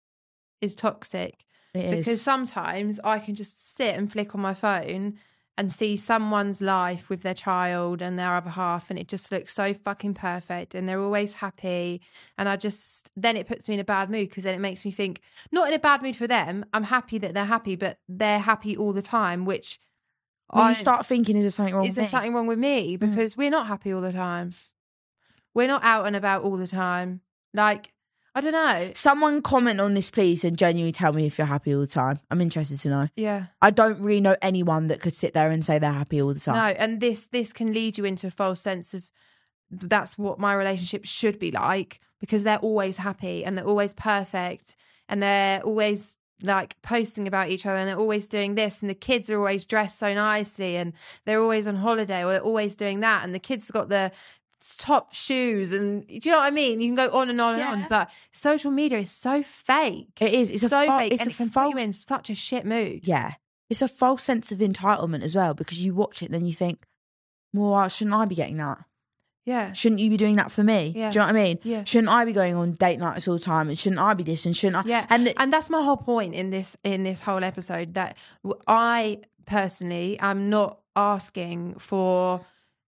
is toxic. it is. Because sometimes I can just sit and flick on my phone and see someone's life with their child and their other half, and it just looks so fucking perfect and they're always happy. And I just, then it puts me in a bad mood, because then it makes me think, not in a bad mood for them, I'm happy that they're happy, but they're happy all the time, which when I you start thinking, is there something wrong is with there me? something wrong with me? Because we're not happy all the time. We're not out and about all the time. Like, I don't know. Someone comment on this, please, and genuinely tell me if you're happy all the time. I'm interested to know. Yeah. I don't really know anyone that could sit there and say they're happy all the time. No, and this this can lead you into a false sense of that's what my relationship should be like, because they're always happy and they're always perfect and they're always like posting about each other and they're always doing this, and the kids are always dressed so nicely and they're always on holiday, or they're always doing that, and the kids got the top shoes, and do you know what I mean? You can go on and on Yeah. and on, but social media is so fake. It is. It's so a fa- fake, It's and a it can false. put you in such a shit mood. Yeah, it's a false sense of entitlement as well, because you watch it, then you think, well, why shouldn't I be getting that? Yeah, Shouldn't you be doing that for me? Yeah. Do you know what I mean? Yeah. Shouldn't I be going on date nights all the time? And shouldn't I be this? And shouldn't I? yeah, And, the, and that's my whole point in this in this whole episode, that w- I personally am not asking for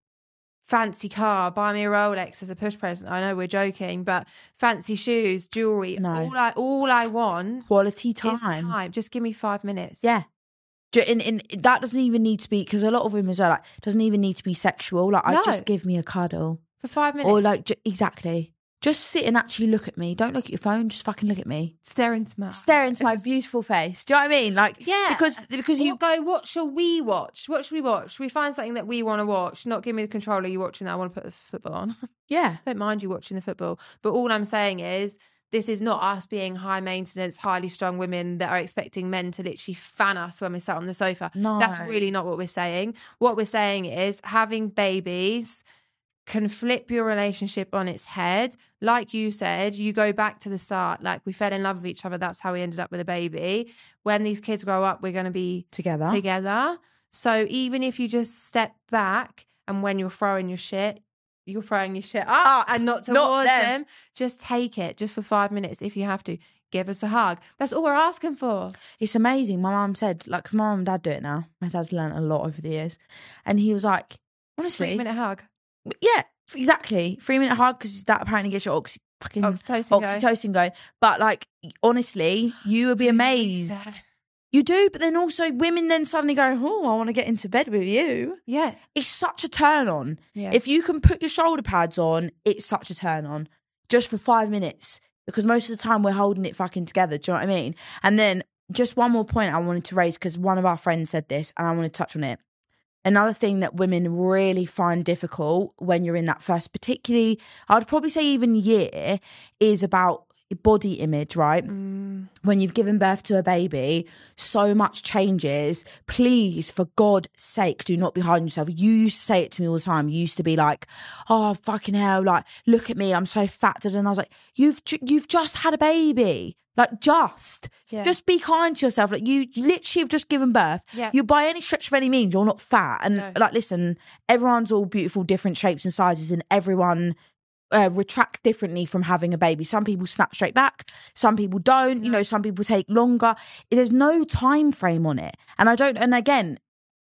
fancy car, buy me a Rolex as a push present. I know we're joking, but fancy shoes, jewelry. No. All I all I want quality time. is time. Just give me five minutes. Yeah. Ju- And, and that doesn't even need to be, because a lot of women as well, like, doesn't even need to be sexual. Like, I No. just give me a cuddle. For five minutes. Or like, ju- exactly. Just sit and actually look at me. Don't look at your phone. Just fucking look at me. stare into my Stare into my beautiful face. Do you know what I mean? Like, Yeah. because because Or you go, what shall we watch? What should we watch? Should we find something that we want to watch? Not give me the controller, you watching that. I want to put the football on. yeah. Don't mind you watching the football. But all I'm saying is, this is not us being high maintenance, highly strong women that are expecting men to literally fan us when we sat on the sofa. No. That's really not what we're saying. What we're saying is, having babies can flip your relationship on its head. Like you said, you go back to the start. Like, we fell in love with each other. That's how we ended up with a baby. When these kids grow up, we're going to be Together. together. So even if you just step back, and when you're throwing your shit, you're throwing your shit up, Up, and not not towards them. them, just take it just for five minutes if you have to. Give us a hug. That's all we're asking for. It's amazing. My mum said, like, my mum and dad do it now. My dad's learned a lot over the years. And he was like, honestly. Three minute hug. Yeah, exactly. Three minute hug, because that apparently gets your oxy, fucking Oxytocin, oxytocin going. But like, honestly, you would be Really amazed. sad. You do, but then also women then suddenly go, oh, I want to get into bed with you. Yeah. It's such a turn on. Yeah. If you can put your shoulder pads on, it's such a turn on. Just for five minutes. Because most of the time we're holding it fucking together. Do you know what I mean? And then just one more point I wanted to raise, because one of our friends said this and I want to touch on it. Another thing that women really find difficult when you're in that first, particularly, I'd probably say even year, is about body image, right? Mm. When you've given birth to a baby, so much changes. Please, for God's sake, do not be hard on yourself. You used to say it to me all the time. You used to be like, oh, fucking hell, like, look at me, I'm so fat. And I was like, you've ju- you've just had a baby. Like, just. Yeah. Just be kind to yourself. Like, you literally have just given birth. Yeah. You, by any stretch of any means, you're not fat. And, No. like, listen, everyone's all beautiful, different shapes and sizes, and everyone Uh, retracts differently from having a baby. Some people snap straight back, some people don't. You know, some people take longer. There's no time frame on it, and I don't. And again,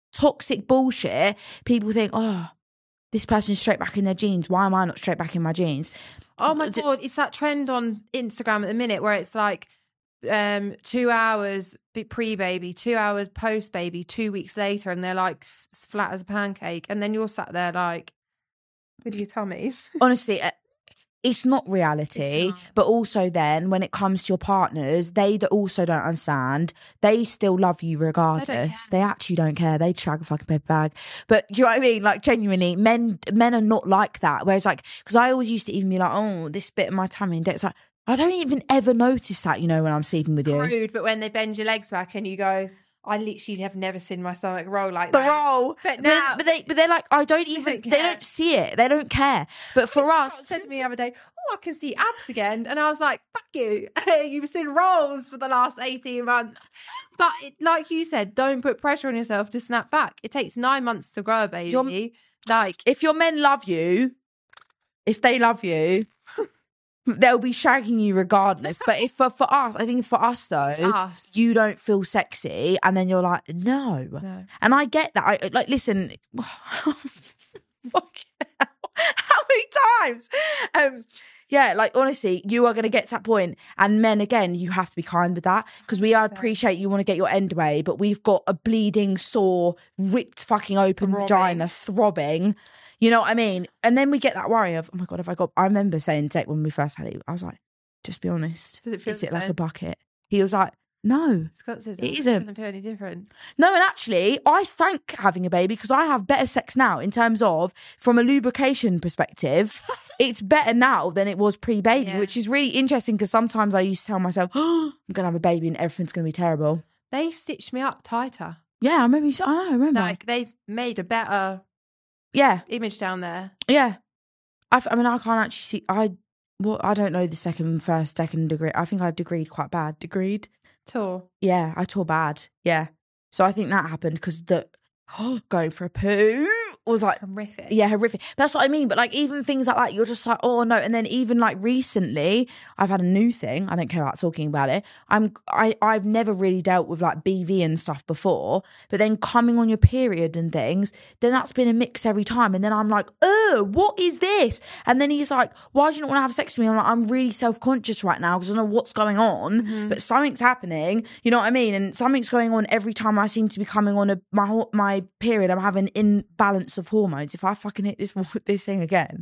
toxic bullshit. People think, oh, this person's straight back in their jeans. Why am I not straight back in my jeans? Oh my D- God, it's that trend on Instagram at the minute where it's like um, two hours pre-baby, two hours post-baby, two weeks later, and they're like f- flat as a pancake. And then you're sat there like, with your tummies. Honestly, uh, it's not reality. It's not. But also then when it comes to your partners, they d- also don't understand. They still love you regardless. They, care. actually don't care. They shag a fucking paper bag. But do you know what I mean? Like, genuinely, men men are not like that. Whereas, like, because I always used to even be like, oh, this bit of my tummy. And it's like, I don't even ever notice that, you know, when I'm sleeping with you. Rude, but when they bend your legs back and you go, I literally have never seen my stomach roll like The that. roll, But but, now- but they, but they're like, I don't even, don't they care. don't see it, they don't care. But for Scott us, said to me the other day, oh, I can see abs again. And I was like, fuck you. You've seen rolls for the last eighteen months. But it, like you said, don't put pressure on yourself to snap back. It takes nine months to grow a baby. You're- Like, if your men love you, if they love you, they'll be shagging you regardless. But if for, for us, I think for us though, it's us. you don't feel sexy, and then you're like, no. No. And I get that. I like listen. Fucking hell. How many times? Um, yeah, like honestly, you are going to get to that point. And men, again, you have to be kind with that, because we appreciate you want to get your end way, but we've got a bleeding, sore, ripped, fucking open Throbbing. vagina throbbing. You know what I mean? And then we get that worry of, oh my God, have I got. I remember saying to Dick when we first had it, I was like, just be honest. Does it feel Is the it like same? a bucket? He was like, no. Scott says It it isn't. doesn't feel any different. No, and actually, I thank having a baby, because I have better sex now in terms of, from a lubrication perspective, it's better now than it was pre-baby, Yeah. which is really interesting, because sometimes I used to tell myself, oh, I'm going to have a baby and everything's going to be terrible. They stitched me up tighter. Yeah, I remember. You, I know, I remember. Like, they've made a better yeah, image down there. yeah. I, f- I mean, I can't actually see. I well, I don't know the second, first, second degree. I think I degreed quite bad. Degreed? Tour. Yeah, I tore bad. Yeah. So I think that happened because the going for a poo was like, Horrific. yeah, horrific. That's what I mean. But like, even things like that, you're just like, oh no. And then even like recently, I've had a new thing. I don't care about talking about it. I'm I I've never really dealt with like B V and stuff before. But then coming on your period and things, then that's been a mix every time. And then I'm like, oh, what is this? And then he's like, why do you not want to have sex with me? I'm like, I'm really self conscious right now because I don't know what's going on. Mm-hmm. But something's happening. You know what I mean? And something's going on every time I seem to be coming on a my ho- my period. I'm having imbalance of hormones. If I fucking hit this this thing again,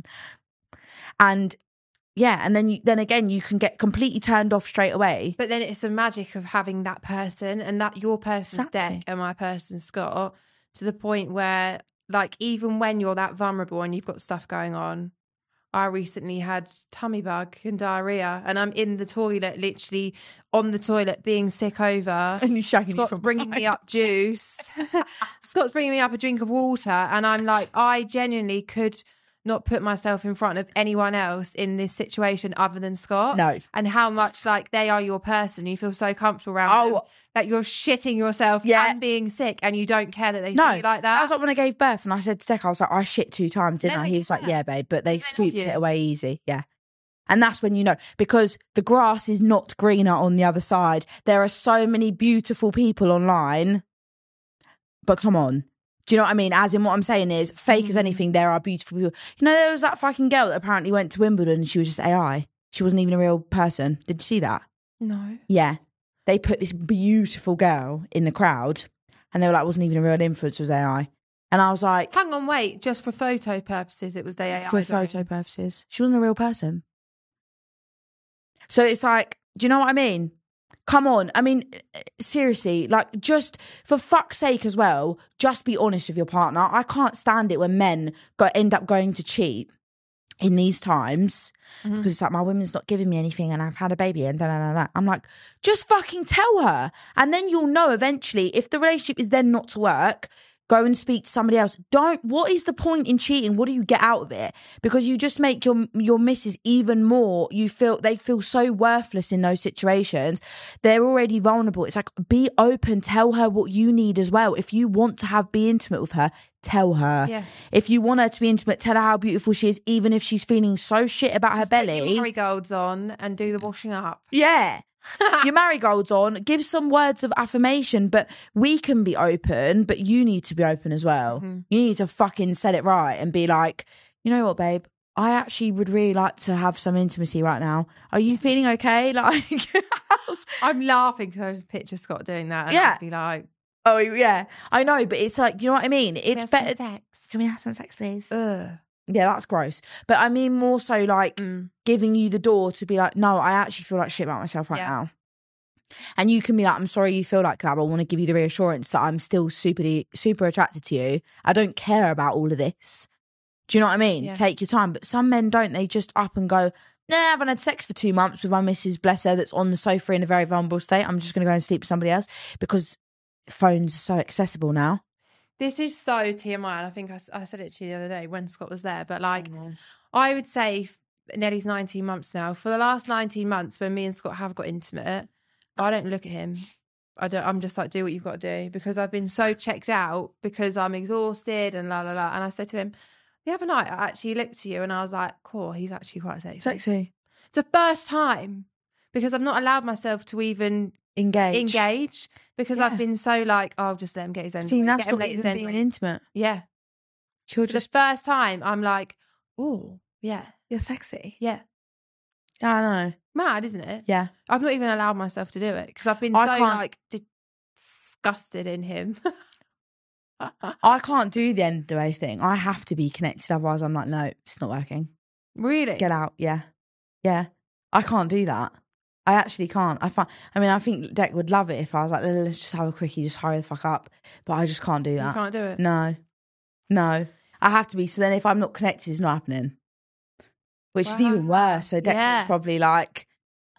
and yeah, and then you, then again you can get completely turned off straight away. But then it's the magic of having that person, and that your person's Exactly. Deck and my person's Scott, to the point where, like, even when you're that vulnerable and you've got stuff going on, I recently had tummy bug and diarrhea, and I'm in the toilet, literally on the toilet, being sick over. And you're shagging it Scott from bringing me behind. up juice. Scott's bringing me up a drink of water, and I'm like, I genuinely could not put myself in front of anyone else in this situation other than Scott. No. And how much like they are your person. You feel so comfortable around Oh. them that you're shitting yourself Yeah. and being sick, and you don't care that they No, see you like that. That's like when I gave birth and I said to Deck, I was like, I shit two times, didn't Then I? they He was like, care. yeah, babe, but they They love scooped you. it away easy. Yeah. And that's when you know, because the grass is not greener on the other side. There are so many beautiful people online, but come on. Do you know what I mean? As in, what I'm saying is, fake Mm. as anything, there are beautiful people. You know, there was that fucking girl that apparently went to Wimbledon and she was just A I. She wasn't even a real person. Did you see that? No. Yeah. they put this beautiful girl in the crowd and they were like, it wasn't even a real influencer, it was A I. And I was like... Hang on, wait, just for photo purposes, it was the A I. For photo purposes. She wasn't a real person. So it's like, do you know what I mean? Come on. I mean, seriously, like, just for fuck's sake as well, just be honest with your partner. I can't stand it when men go, end up going to cheat in these times because mm-hmm. it's like, my woman's not giving me anything and I've had a baby and da da da da. I'm like, just fucking tell her. And then you'll know eventually if the relationship is then not to work, go and speak to somebody else. Don't, what is the point in cheating? What do you get out of it? Because you just make your your missus even more, you feel, they feel so worthless in those situations. They're already vulnerable. It's like, be open, tell her what you need as well. If you want to have, be intimate with her, tell her. Yeah. If you want her to be intimate, tell her how beautiful she is, even if she's feeling so shit about just her belly. Put your marigolds on and do the washing up. Yeah. Your marigolds on, give some words of affirmation, but we can be open, but you need to be open as well. Mm-hmm. You need to fucking set it right and be like, you know what, babe? I actually would really like to have some intimacy right now. Are you feeling okay? Like, I'm laughing because I just picture Scott doing that. And yeah. I'd be like, oh yeah, I know, but it's like, you know what I mean? It's Can we better. have some sex? Can we have some sex, please? Ugh. Yeah, that's gross. But I mean more so like mm. giving you the door to be like, no, I actually feel like shit about myself right yeah. now. And you can be like, I'm sorry you feel like that, but I want to give you the reassurance that I'm still super, super attracted to you. I don't care about all of this. Do you know what I mean? Yeah. Take your time. But some men don't. They just up and go, nah, I haven't had sex for two months with my missus, bless her, that's on the sofa in a very vulnerable state. I'm just going to go and sleep with somebody else because phones are so accessible now. This is so T M I, and I think I, I said it to you the other day when Scott was there, but like, mm-hmm. I would say Nelly's nineteen months now. For the last nineteen months when me and Scott have got intimate, I don't look at him. I don't, I'm just like, do what you've got to do, because I've been so checked out because I'm exhausted and la la la. And I said to him, the other night, I actually looked at you and I was like, cool, he's actually quite sexy. Sexy. It's the first time because I've not allowed myself to even engage. Engage because yeah. I've been so like, oh, I'll just let him get his own. See, that's not even being intimate. Yeah. You're just the first time I'm like, oh, yeah. You're sexy. Yeah. I know. Mad, isn't it? Yeah. I've not even allowed myself to do it because I've been I so can't... like disgusted in him. I can't do the end of a thing. I have to be connected. Otherwise, I'm like, no, it's not working. Really? Get out. Yeah. Yeah. I can't do that. I actually can't. I find, I mean, I think Deck would love it if I was like, let's just have a quickie, just hurry the fuck up. But I just can't do that. You can't do it? No. No. I have to be. So then if I'm not connected, it's not happening. Which wow. is even worse. So Deck's yeah. probably like,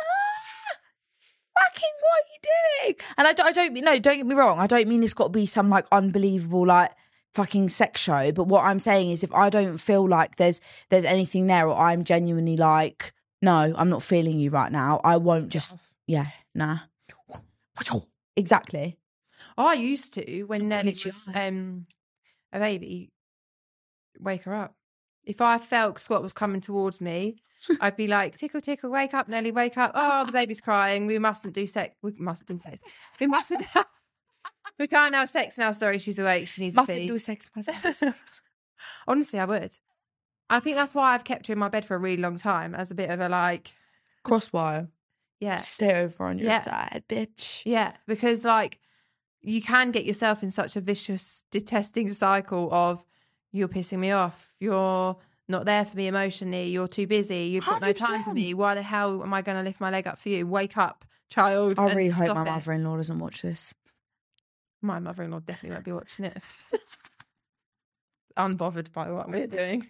ah, fucking what are you doing? And I don't, I don't mean, no, don't get me wrong. I don't mean it's got to be some like unbelievable like fucking sex show. But what I'm saying is if I don't feel like there's there's anything there or I'm genuinely like, no, I'm not feeling you right now, I won't just, yeah, nah. Exactly. I used to, when Nelly was um, a baby, wake her up. If I felt Scott was coming towards me, I'd be like, tickle, tickle, wake up, Nelly, wake up. Oh, the baby's crying. We mustn't do sex. We mustn't do sex. We mustn't. We can't have sex now. Sorry, she's awake. She needs mustn't to pee. do sex. Mustn't do sex. Honestly, I would. I think that's why I've kept her in my bed for a really long time as a bit of a like... crosswire. Yeah. Stay over on your yeah. side, bitch. Yeah, because like you can get yourself in such a vicious, detesting cycle of you're pissing me off, you're not there for me emotionally, you're too busy, you've got no time for me, why the hell am I going to lift my leg up for you? Wake up, child. I really hope my it. mother-in-law doesn't watch this. My mother-in-law definitely won't be watching it. Unbothered by what we're doing.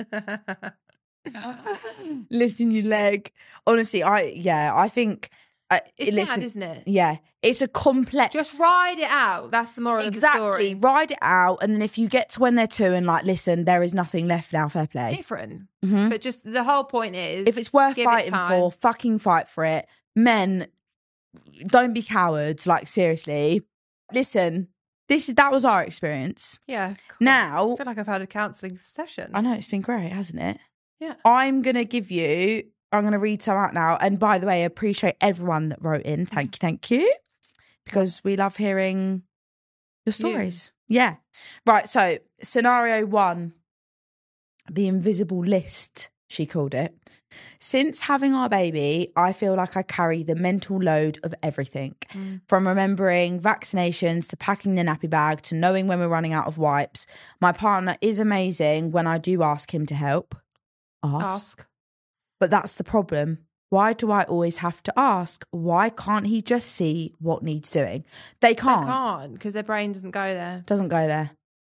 Lifting your leg. Honestly, I, yeah, I think... Uh, it's listen, mad, isn't it? Yeah. It's a complex... Just ride it out. That's the moral exactly. of the story. Ride it out. And then if you get to when they're two and like, listen, there is nothing left now, fair play. Different. Mm-hmm. But just the whole point is... if it's worth fighting it for, fucking fight for it. Men, don't be cowards. Like, seriously. Listen, this is that was our experience. Yeah. Cool. Now... I feel like I've had a counselling session. I know, it's been great, hasn't it? Yeah. I'm going to give you... I'm going to read some out now. And by the way, I appreciate everyone that wrote in. Thank you, thank you. Because we love hearing your stories. You. Yeah. Right, so scenario one, the invisible list she called it. Since having our baby, I feel like I carry the mental load of everything. Mm. From remembering vaccinations to packing the nappy bag to knowing when we're running out of wipes. My partner is amazing when I do ask him to help. Ask. Ask. But that's the problem. Why do I always have to ask? Why can't he just see what needs doing? They can't. They can't because their brain doesn't go there. Doesn't go there.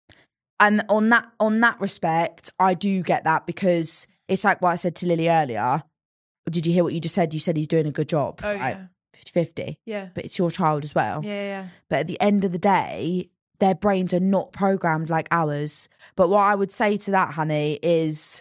And on that on that respect, I do get that, because it's like what I said to Lily earlier. Did you hear what you just said? You said he's doing a good job. Oh, right? yeah. fifty-fifty. Yeah. But it's your child as well. Yeah, yeah. But at the end of the day, their brains are not programmed like ours. But what I would say to that, honey, is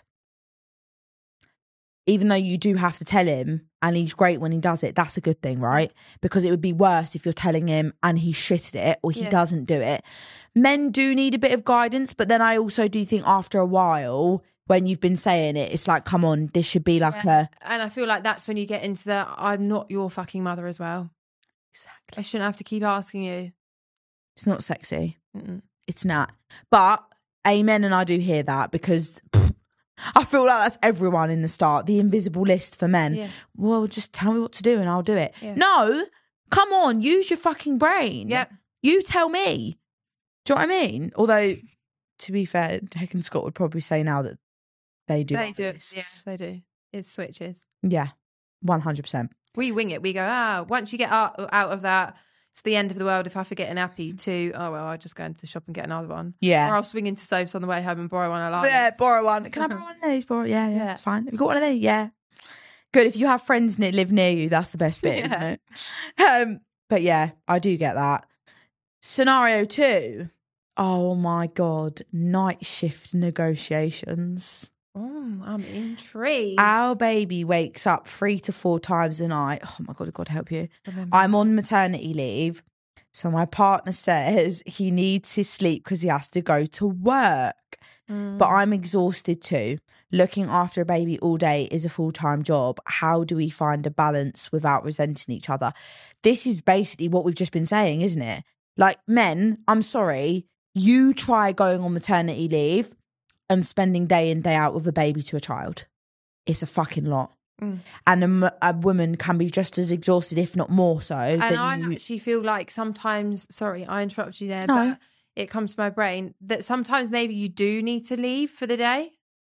even though you do have to tell him, and he's great when he does it, that's a good thing, right? Because it would be worse if you're telling him and he's shit at it or he Yeah. doesn't do it. Men do need a bit of guidance, but then I also do think after a while, when you've been saying it, it's like, come on, this should be like Yeah. a... And I feel like that's when you get into the I'm not your fucking mother as well. Exactly. I shouldn't have to keep asking you. It's not sexy. Mm-mm. It's not. But amen, and I do hear that, because pff, I feel like that's everyone in the start, the invisible list for men. Yeah. Well, just tell me what to do and I'll do it. Yeah. No, come on, use your fucking brain. Yep. You tell me. Do you know what I mean? Although, to be fair, Heck and Scott would probably say now that they do. They have do it. lists. Yeah, they do. It switches. Yeah, one hundred percent. We wing it. We go, ah, once you get out, out of that, it's the end of the world. If I forget an appy to, oh, well, I'll just go into the shop and get another one. Yeah. Or I'll swing into Soaps on the way home and borrow one of ours. Yeah, borrow one. Can I borrow one of these? Borrow, yeah, yeah, Yeah. it's fine. Have you got one of these? Yeah. Good. If you have friends that live near you, that's the best bit, Yeah. isn't it? Um, but yeah, I do get that. Scenario two. Oh my God. Night shift negotiations. Oh, I'm intrigued. Our baby wakes up three to four times a night. Oh my God, God help you. Remember. I'm on maternity leave. So my partner says he needs his sleep because he has to go to work. Mm. But I'm exhausted too. Looking after a baby all day is a full-time job. How do we find a balance without resenting each other? This is basically what we've just been saying, isn't it? Like, men, I'm sorry, you try going on maternity leave and spending day in, day out with a baby to a child. It's a fucking lot. Mm. And a, m- a woman can be just as exhausted, if not more so. And than I you... actually feel like sometimes, sorry, I interrupted you there, No. but it comes to my brain that sometimes maybe you do need to leave for the day.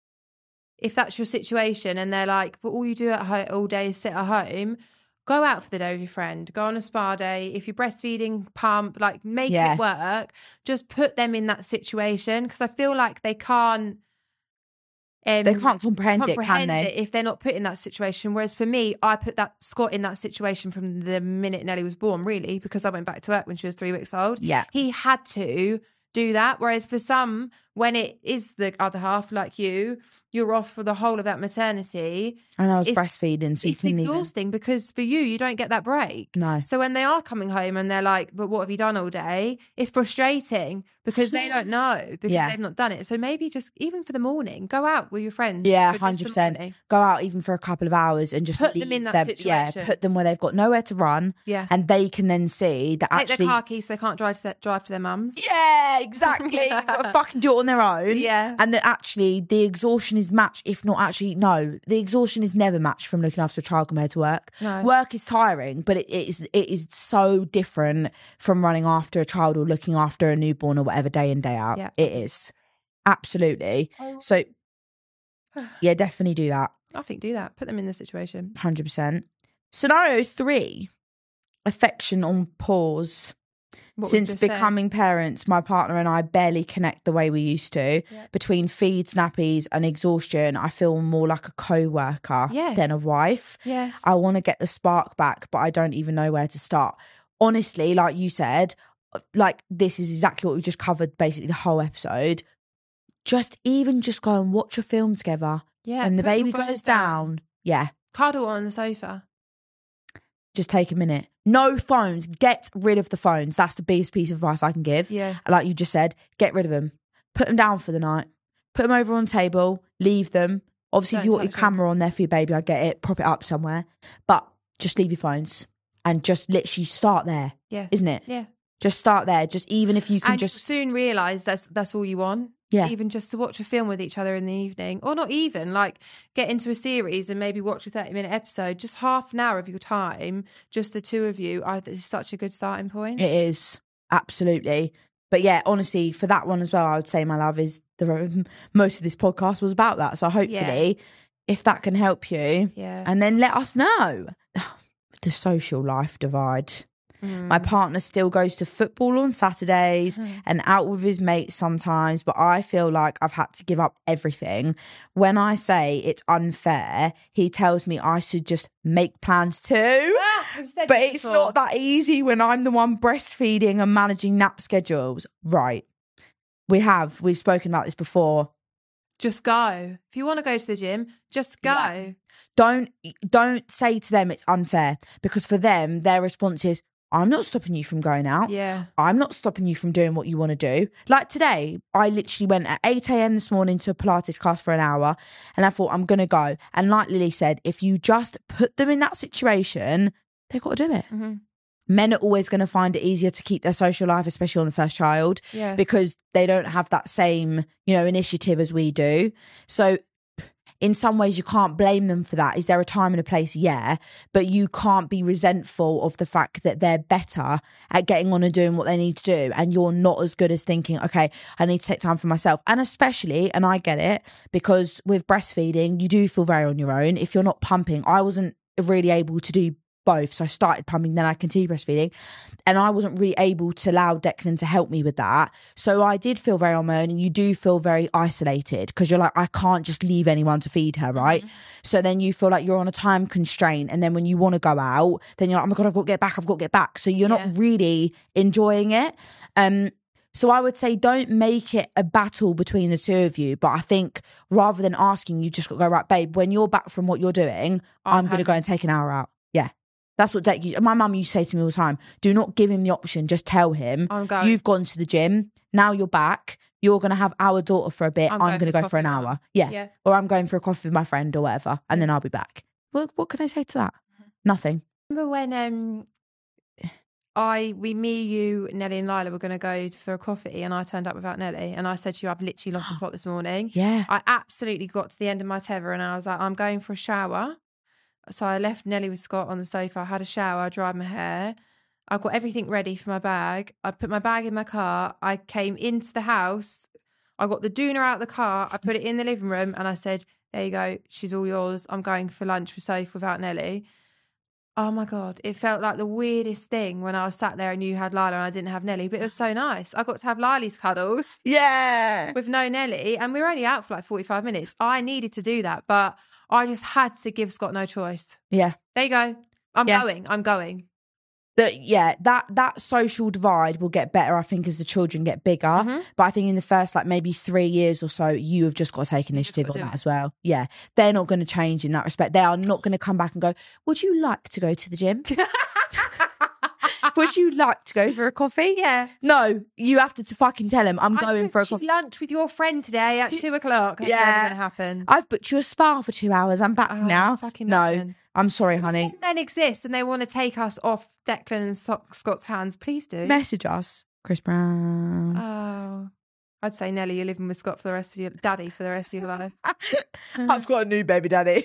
If that's your situation and they're like, but all you do at home all day is sit at home, go out for the day with your friend, go on a spa day. If you're breastfeeding, pump, like make Yeah. it work. Just put them in that situation, because I feel like they can't um, They can't comprehend, comprehend it, can it they? if they're not put in that situation. Whereas for me, I put that Scott in that situation from the minute Nelly was born, really, because I went back to work when she was three weeks old. Yeah. He had to do that. Whereas for some, when it is the other half, like you, you're off for the whole of that maternity. And I was It's- breastfeeding, so you It's couldn't even... exhausting because for you, you don't get that break. No. So when they are coming home and they're like, but what have you done all day? It's frustrating because they don't know, because Yeah. they've not done it. So maybe just even for the morning, go out with your friends. Yeah, for just one hundred the percent. morning. Go out even for a couple of hours and just Put leave them in that Yeah, situation. put them where they've got nowhere to run, Yeah. and they can then see that Take actually... their car keys so they can't drive to their, drive to their mums. Yeah, exactly. You've got to fucking do it on their own. Yeah. And that actually the exhaustion is matched, if not actually, no, the exhaustion is never matched from looking after a child compared to work. No. Work is tiring, but it, it is it is so different from running after a child or looking after a newborn or whatever day in, day out. Yeah. It is. Absolutely. So, yeah, definitely do that. I think do that. Put them in the situation. one hundred percent. Scenario three, affection on pause. What we've Since just said. becoming parents, my partner and I barely connect the way we used to. Yeah. Between feeds, nappies and exhaustion, I feel more like a co-worker Yes. than a wife. Yes. I want to get the spark back, but I don't even know where to start. Honestly, like you said, like this is exactly what we just covered basically the whole episode. Just even just go and watch a film together yeah. and the put your baby phones goes down. Yeah. Cuddle on the sofa. Just take a minute. No phones. Get rid of the phones. That's the biggest piece of advice I can give. Yeah. Like you just said, get rid of them. Put them down for the night. Put them over on the table. Leave them. Obviously, if Don't you've got your touch them. camera on there for your baby, I get it. Prop it up somewhere. But just leave your phones and just literally start there, Yeah. isn't it? Yeah. Just start there. Just even if you can and just soon realise that's that's all you want. Yeah. Even just to watch a film with each other in the evening, or not even like get into a series and maybe watch a thirty minute episode, just half an hour of your time, just the two of you. I think it's such a good starting point. It is. Absolutely. But yeah, honestly, for that one as well, I would say, my love, is the most of this podcast was about that. So hopefully, yeah. if that can help you, yeah. and then let us know. The social life divide. Mm. My partner still goes to football on Saturdays mm. and out with his mates sometimes, but I feel like I've had to give up everything. When I say it's unfair, he tells me I should just make plans too. Ah, but it's before. not that easy when I'm the one breastfeeding and managing nap schedules. Right. We have. We've spoken about this before. Just go. If you want to go to the gym, just go. Yeah. Don't don't say to them it's unfair, because for them, their response is, I'm not stopping you from going out. Yeah. I'm not stopping you from doing what you want to do. Like today, I literally went at eight a.m. this morning to a Pilates class for an hour, and I thought, I'm going to go. And like Lily said, if you just put them in that situation, they've got to do it. Mm-hmm. Men are always going to find it easier to keep their social life, especially on the first child, yeah. because they don't have that same, you know, initiative as we do. So in some ways, you can't blame them for that. Is there a time and a place? Yeah. But you can't be resentful of the fact that they're better at getting on and doing what they need to do, and you're not as good as thinking, okay, I need to take time for myself. And especially, and I get it, because with breastfeeding, you do feel very on your own. If you're not pumping, I wasn't really able to do both. So I started pumping, then I continued breastfeeding, and I wasn't really able to allow Declan to help me with that. So I did feel very on my own, and you do feel very isolated because you're like, I can't just leave anyone to feed her, right? Mm-hmm. So then you feel like you're on a time constraint, and then when you want to go out, then you're like, oh my God, I've got to get back, I've got to get back. So you're yeah. not really enjoying it. Um, So I would say don't make it a battle between the two of you. But I think rather than asking, you just got to go, right, babe, when you're back from what you're doing, I'm, I'm going to go and take an hour out. Yeah. That's what Dec, my mum used to say to me all the time. Do not give him the option. Just tell him, you've gone to the gym. Now you're back. You're going to have our daughter for a bit. I'm, I'm going to go for an hour. hour. Yeah. yeah. Or I'm going for a coffee with my friend or whatever. And then I'll be back. What, what can I say to that? Mm-hmm. Nothing. Remember when um, I, we, me, you, Nelly and Lila were going to go for a coffee, and I turned up without Nelly, and I said to you, I've literally lost the plot this morning. Yeah. I absolutely got to the end of my tether, and I was like, I'm going for a shower. So I left Nelly with Scott on the sofa. I had a shower, I dried my hair. I got everything ready for my bag. I put my bag in my car. I came into the house. I got the doona out of the car. I put it in the living room, and I said, there you go. She's all yours. I'm going for lunch with Soph without Nelly. Oh my God. It felt like the weirdest thing when I was sat there and you had Lila and I didn't have Nelly, but it was so nice. I got to have Lily's cuddles. Yeah. With no Nelly. And we were only out for like forty-five minutes. I needed to do that, but I just had to give Scott no choice. Yeah. There you go. I'm yeah. going. I'm going. That yeah, that that social divide will get better, I think, as the children get bigger. Mm-hmm. But I think in the first like maybe three years or so, you have just got to take initiative on that it. as well. Yeah. They're not going to change in that respect. They are not going to come back and go, would you like to go to the gym? Would you like to go for a coffee? Yeah. No, you have to, to fucking tell him, I'm I going for a coffee. lunch with your friend today at two o'clock. That's yeah. never going to happen. I've booked you a spa for two hours. I'm back oh, now. Fucking no, imagine. I'm sorry, honey. If then exists and they want to take us off Declan and so- Scott's hands, please do. Message us, Chris Brown. Oh, I'd say Nelly, you're living with Scott for the rest of your daddy for the rest of your life. I've got a new baby daddy.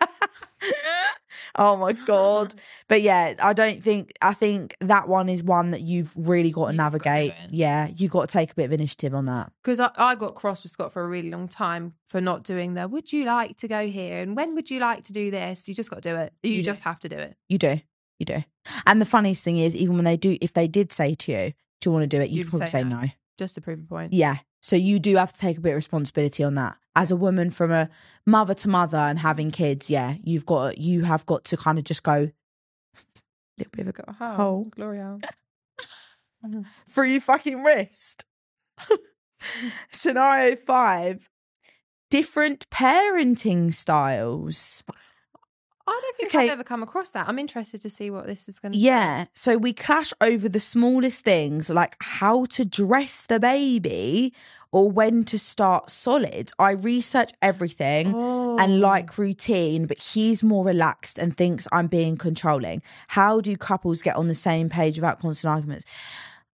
Oh my God. But yeah, I don't think, I think that one is one that you've really got to you navigate. Yeah, you got to take a bit of initiative on that. Because I, I got cross with Scott for a really long time for not doing the, would you like to go here? And when would you like to do this? You just got to do it. You, you just do. have to do it. You do. You do. And the funniest thing is, even when they do, if they did say to you, do you want to do it? You'd, You'd probably say, say no. no. Just to prove a point. Yeah. So you do have to take a bit of responsibility on that. As a woman, from a mother to mother and having kids, yeah, you've got you have got to kind of just go a little bit of a oh, hole. L'Oreal. Through your fucking wrist. Scenario five. Different parenting styles. I don't think okay. I've ever come across that. I'm interested to see what this is going to Yeah. say. So we clash over the smallest things, like how to dress the baby or when to start solids. I research everything oh. and like routine, but he's more relaxed and thinks I'm being controlling. How do couples get on the same page without constant arguments?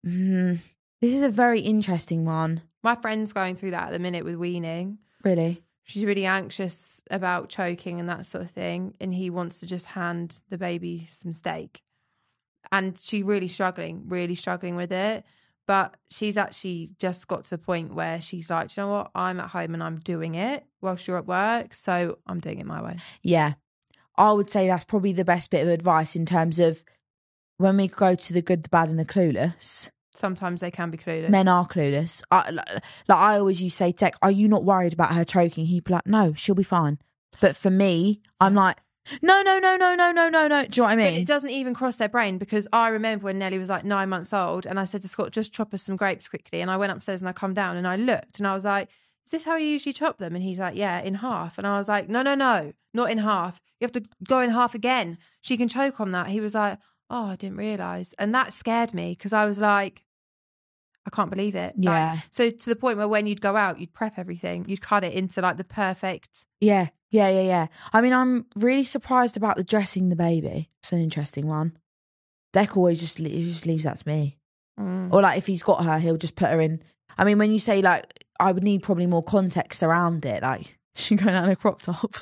mm, this is a very interesting one. My friend's going through that at the minute with weaning. Really? She's really anxious about choking and that sort of thing. And he wants to just hand the baby some steak. And she's really struggling, really struggling with it. But she's actually just got to the point where she's like, you know what? I'm at home and I'm doing it whilst you're at work. So I'm doing it my way. Yeah. I would say that's probably the best bit of advice in terms of when we go to the good, the bad and the clueless. Sometimes they can be clueless. Men are clueless. I, like, like I always used to say, Tech, are you not worried about her choking? He'd be like, no, she'll be fine. But for me, I'm like, no, no, no, no, no, no, no, no. Do you know what I mean? But it doesn't even cross their brain, because I remember when Nelly was like nine months old and I said to Scott, just chop us some grapes quickly. And I went upstairs and I come down and I looked and I was like, is this how you usually chop them? And he's like, yeah, in half. And I was like, no, no, no, not in half. You have to go in half again. She can choke on that. He was like, oh, I didn't realise. And that scared me because I was like, I can't believe it. Yeah. Like, so to the point where when you'd go out, you'd prep everything. You'd cut it into like the perfect. Yeah, yeah, yeah, yeah. I mean, I'm really surprised about the dressing the baby. It's an interesting one. Deck always just, he just leaves that to me. Mm. Or like if he's got her, he'll just put her in. I mean, when you say like, I would need probably more context around it. Like, she going out in a crop top.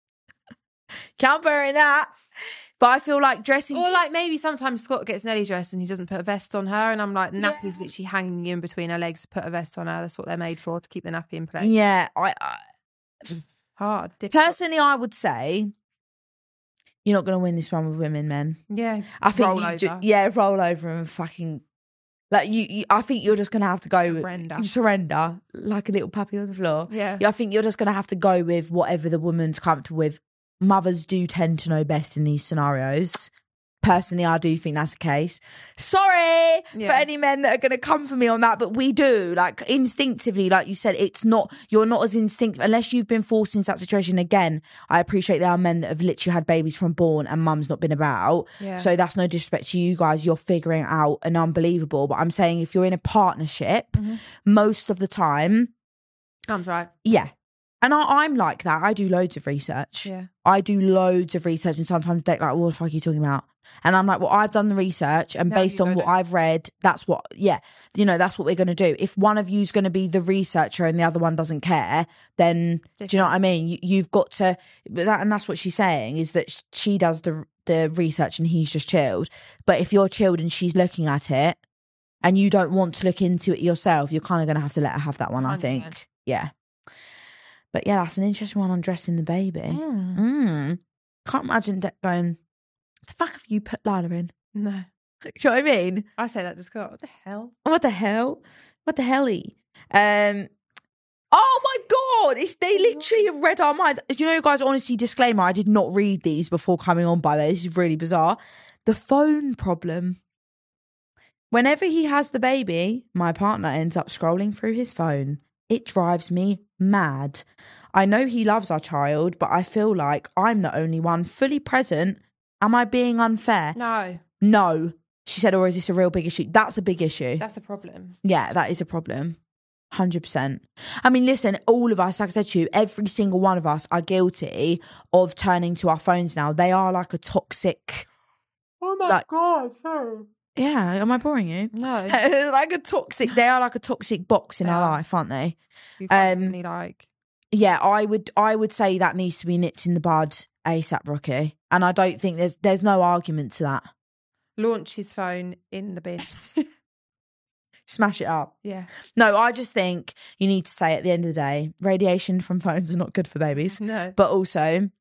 Can't put her in that. But I feel like dressing... Or like maybe sometimes Scott gets Nelly dressed and he doesn't put a vest on her, and I'm like, the nappy's Yeah. literally hanging in between her legs to put a vest on her. That's what they're made for, to keep the nappy in place. Yeah. I, I Hard. Difficult. Personally, I would say you're not going to win this one with women, men. Yeah. I think roll you over. ju- yeah, roll over and fucking... Like, you, you I think you're just going to have to go... Surrender. With, surrender. Like a little puppy on the floor. Yeah. I think you're just going to have to go with whatever the woman's comfortable with. Mothers do tend to know best in these scenarios. Personally, I do think that's the case. Sorry Yeah. for any men that are going to come for me on that, but we do. Like, instinctively, like you said, it's not, you're not as instinctive, unless you've been forced into that situation. Again, I appreciate there are men that have literally had babies from born and mum's not been about. Yeah. So that's no disrespect to you guys. You're figuring it out and unbelievable. But I'm saying if you're in a partnership, Mm-hmm. most of the time, Sounds right. yeah. And I, I'm like that. I do loads of research. Yeah. I do loads of research, and sometimes they're like, what the fuck are you talking about? And I'm like, well, I've done the research, and Now based you on go what do it. I've read, that's what, yeah, you know, that's what we're going to do. If one of you's going to be the researcher and the other one doesn't care, then do you know what I mean? You, you've got to, but that, and that's what she's saying, is that sh- she does the the research and he's just chilled. But if you're chilled and she's looking at it and you don't want to look into it yourself, you're kind of going to have to let her have that one, I one hundred think. percent. Yeah. But yeah, that's an interesting one on dressing the baby. Mm. Mm. Can't imagine Dec going, the fuck have you put Lila in? No. Do you know what I mean? I say that to Scott. What the hell? What the hell? What the helly? Um, oh my God. It's, they literally have read our minds. You know, guys, honestly, disclaimer, I did not read these before coming on, by the way. This is really bizarre. The phone problem. Whenever he has the baby, my partner ends up scrolling through his phone. It drives me mad. I know he loves our child, but I feel like I'm the only one fully present. Am I being unfair? No. No. She said, or is this a real big issue? That's a big issue. That's a problem. Yeah, that is a problem. one hundred percent. I mean, listen, all of us, like I said to you, every single one of us are guilty of turning to our phones now. They are like a toxic... Oh my Like- God, sorry. Yeah, am I boring you? No. Like a toxic... They are like a toxic box in our Yeah. life, aren't they? You Um, constantly like... Yeah, I would I would say that needs to be nipped in the bud ASAP, Rocky. And I don't think there's there's no argument to that. Launch his phone in the bin. Smash it up. Yeah. No, I just think you need to say at the end of the day, radiation from phones is not good for babies. No. But also,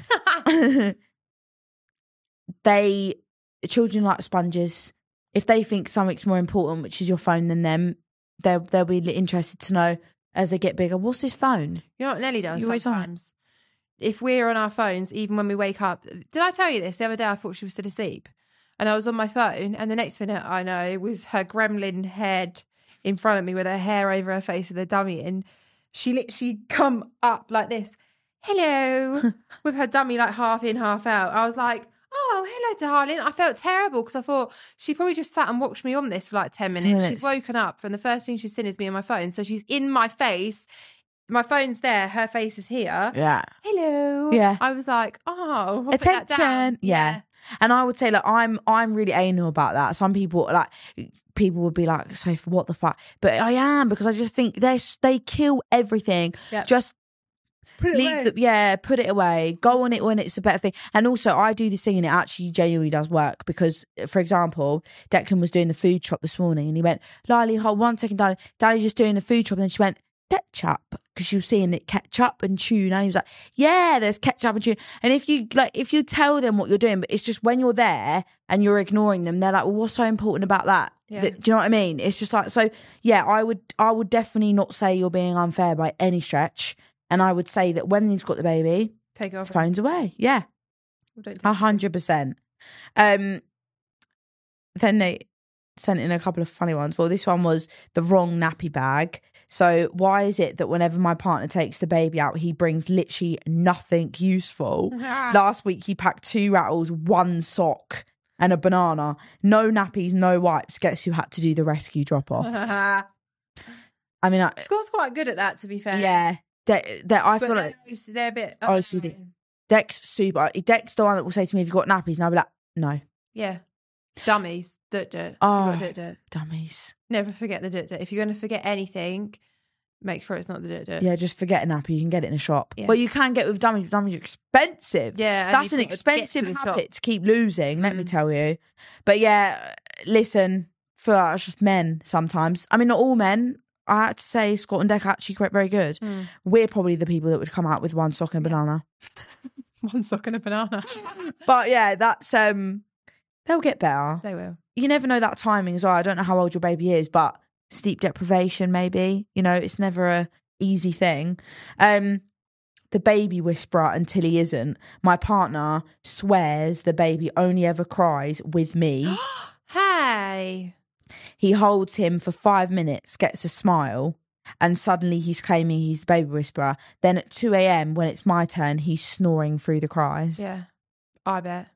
they, children like sponges. If they think something's more important, which is your phone, than them, they'll, they'll be interested to know as they get bigger, what's this phone? You know what Nelly does You always on it. sometimes? If we're on our phones, even when we wake up... Did I tell you this? The other day I thought she was still asleep. And I was on my phone, and the next minute I know it was her gremlin head in front of me with her hair over her face with a dummy in. She literally come up like this, hello, with her dummy like half in, half out. I was like, oh, hello, darling. I felt terrible because I thought she probably just sat and watched me on this for like ten minutes. minutes. She's woken up, and the first thing she's seen is me on my phone. So she's in my face. My phone's there. Her face is here. Yeah. Hello. Yeah. I was like, oh, I'll put that down. Attention. Yeah. And I would say, like, I'm I'm really anal about that. Some people, like, people would be like, Sophie, what the fuck? But I am, because I just think they they kill everything. Yep. Just Put it leave away. the, yeah, put it away. Go on it when it's a better thing. And also, I do this thing and it actually genuinely does work, because, for example, Declan was doing the food shop this morning and he went, Lily, hold one second, Daddy. Daddy's just doing the food shop. And then she went, ketchup, because she was seeing it ketchup and tuna. And he was like, yeah, there's ketchup and tuna. And if you like, if you tell them what you're doing, but it's just when you're there and you're ignoring them, they're like, well, what's so important about that? Yeah. That- do you know what I mean? It's just like, so yeah, I would, I would definitely not say you're being unfair by any stretch. And I would say that when he's got the baby, Take it off. phones away. Yeah, Well, don't take a it. hundred percent. Um, then they sent in a couple of funny ones. Well, this one was the wrong nappy bag. So why is it that whenever my partner takes the baby out, he brings literally nothing useful? Last week he packed two rattles, one sock, and a banana. No nappies, no wipes. Guess who had to do the rescue drop off? I mean, I, Scott's quite good at that, to be fair. yeah. De- de- I But feel like they're, they're a bit O C D. Dex super. Dex the one that will say to me, "Have you got nappies?" And I'll be like, "No." Yeah. Dummies. Dirt, dirt. Oh. You've got dirt, dirt. Dummies. Never forget the dirt, dirt. If you're going to forget anything, make sure it's not the dirt, dirt. Yeah, just forget a nappy. You can get it in a shop. Yeah. Well, you can get it with dummies. But dummies are expensive. Yeah, and That's you've an got to get to expensive the habit shop. to keep losing. Let me Mm. tell you. But yeah, listen. For us, just men sometimes. I mean, not all men. I had to say, Scott and Deck are actually quite very good. Mm. We're probably the people that would come out with one sock and banana. One sock and a banana. But yeah, that's um. They'll get better. They will. You never know that timing as well. I don't know how old your baby is, but sleep deprivation, maybe. You know, it's never a easy thing. Um, the baby whisperer until he isn't. My partner swears the baby only ever cries with me. Hey. He holds him for five minutes, gets a smile, and suddenly he's claiming he's the baby whisperer. Then at two a.m, when it's my turn, he's snoring through the cries. Yeah. I bet.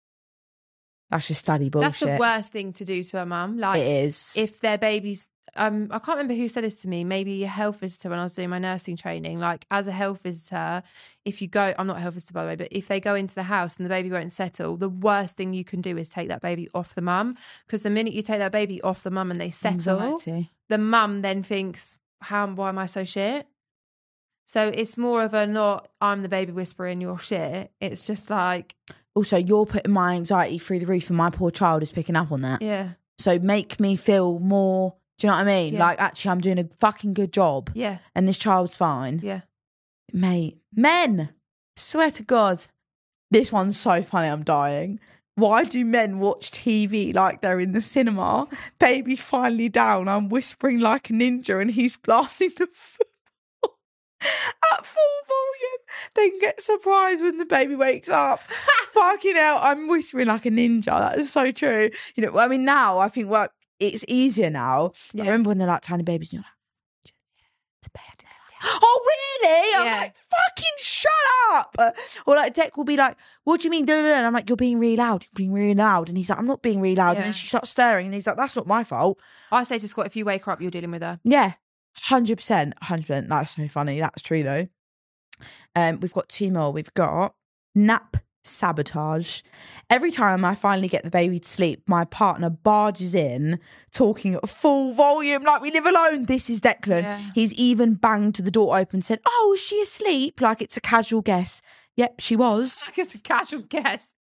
That's just study bullshit. That's the worst thing to do to a mum. Like, It is. if their baby's, um, I can't remember who said this to me. Maybe a health visitor when I was doing my nursing training. Like, as a health visitor, if you go, I'm not a health visitor by the way, but if they go into the house and the baby won't settle, the worst thing you can do is take that baby off the mum, because the minute you take that baby off the mum and they settle, Anxiety. the mum then thinks, "How? Why am I so shit?" So it's more of a not, I'm the baby whisperer and you're shit. It's just like, Also, you're putting my anxiety through the roof and my poor child is picking up on that. yeah, So make me feel more, do you know what I mean? Yeah. Like, actually, I'm doing a fucking good job yeah, and this child's fine. yeah. Mate, men, swear to God, this one's so funny, I'm dying. Why do men watch T V like they're in the cinema? Baby finally down, I'm whispering like a ninja and he's blasting the football at full volume. Then get surprised when the baby wakes up. Fucking hell, I'm whispering like a ninja. That is so true. You know, I mean, now I think, well, it's easier now. Yeah. I remember when they're like tiny babies and you're like, to bed. Oh, really? I'm Yeah. like, fucking shut up. Or like, Deck will be like, what do you mean? And I'm like, you're being really loud. You're being really loud. And he's like, I'm not being really loud. And Yeah. then she starts stirring. And he's like, that's not my fault. I say to Scott, if you wake her up, you're dealing with her. Yeah, one hundred percent. one hundred percent. That's so funny. That's true, though. Um, we've got two more. We've got nap sabotage. Every time I finally get the baby to sleep, my partner barges in talking at full volume like we live alone. This is Declan. Yeah. He's even banged the door open and said, oh, is she asleep? Like it's a casual guess. Yep, she was. Like it's a casual guess.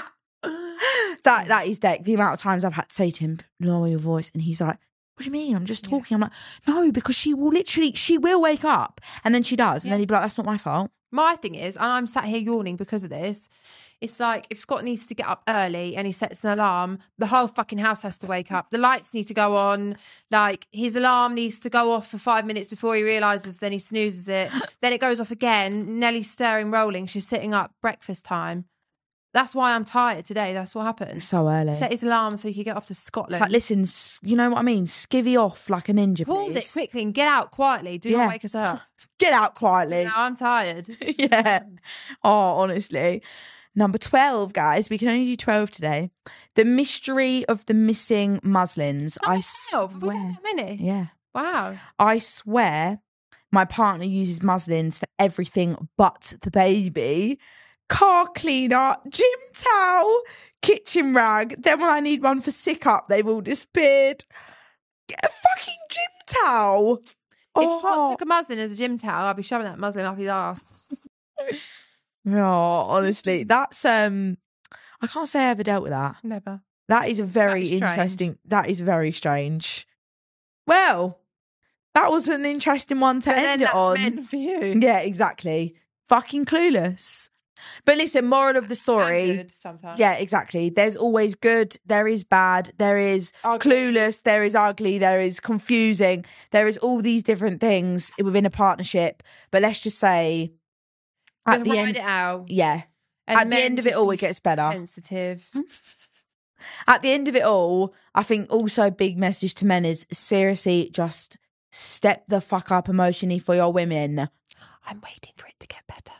That That is Deck. The amount of times I've had to say to him, lower your voice. And he's like, what do you mean? I'm just talking. I'm like, no, because she will literally, she will wake up. And then she does. And Yeah. then he'd be like, that's not my fault. My thing is, and I'm sat here yawning because of this, it's like if Scott needs to get up early and he sets an alarm, the whole fucking house has to wake up. The lights need to go on. Like his alarm needs to go off for five minutes before he realises, then he snoozes it. Then it goes off again. Nellie's stirring, rolling. She's sitting up, breakfast time. That's why I'm tired today. That's what happened. So early. Set his alarm so he could get off to Scotland. It's like, listen, s- you know what I mean? Skivvy off like a ninja, Pause please. it quickly and get out quietly. Do Yeah. not wake us up. Get out quietly. Now I'm tired. Yeah. Oh, honestly. Number twelve, guys. We can only do twelve today. The mystery of the missing muslins. I twelve? Have we done swear. that many? Yeah. Wow. I swear my partner uses muslins for everything but the baby. Car cleaner, gym towel, kitchen rag. Then when I need one for sick up, they've all disappeared. Get a fucking gym towel. If Oh. Scott took a muslin as a gym towel, I'd be shoving that muslin up his ass. Oh, honestly, that's um I can't say I ever dealt with that. Never. That is a very That is strange. interesting. That is very strange. Well, that was an interesting one to But then end it that's on. men for you. Yeah, exactly. Fucking clueless. But listen, moral of the And story. good sometimes. Yeah, exactly. There's always good, there is bad, there is Ugly. clueless, there is ugly, there is confusing, there is all these different things within a partnership. But let's just say At at the ride end, it out. yeah. And At the men end of it just all, be it gets better. Sensitive. At the end of it all, I think also big message to men is seriously just step the fuck up emotionally for your women. I'm waiting for it to get better.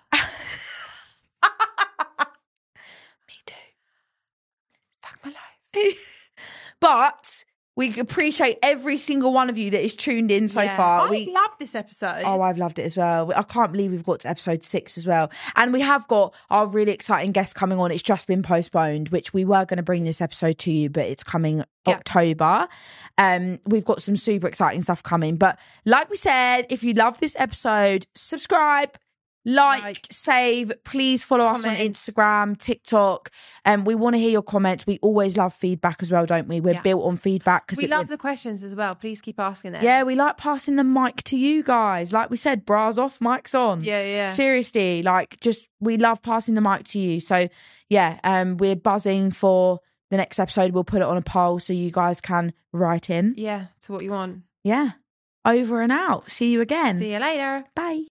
Me too. Fuck my life. But we appreciate every single one of you that is tuned in so Yeah. far. I we loved this episode. Oh, I've loved it as well. I can't believe we've got to episode six as well. And we have got our really exciting guest coming on. It's just been postponed, which we were going to bring this episode to you, but it's coming Yeah. October. Um, we've got some super exciting stuff coming. But like we said, if you love this episode, subscribe, like, Like. save. Please follow us on Comment. Instagram, TikTok. And um, we want to hear your comments. We always love feedback as well, don't we? We're Yeah. built on feedback. we love the questions as well. Please keep asking them. Yeah, we like passing the mic to you guys. Like we said, bras off, mics on. Yeah, yeah. Seriously, like just we love passing the mic to you. So yeah, um, we're buzzing for the next episode. We'll put it on a poll so you guys can write in. Yeah, to what you want. Yeah. Over and out. See you again. See you later. Bye.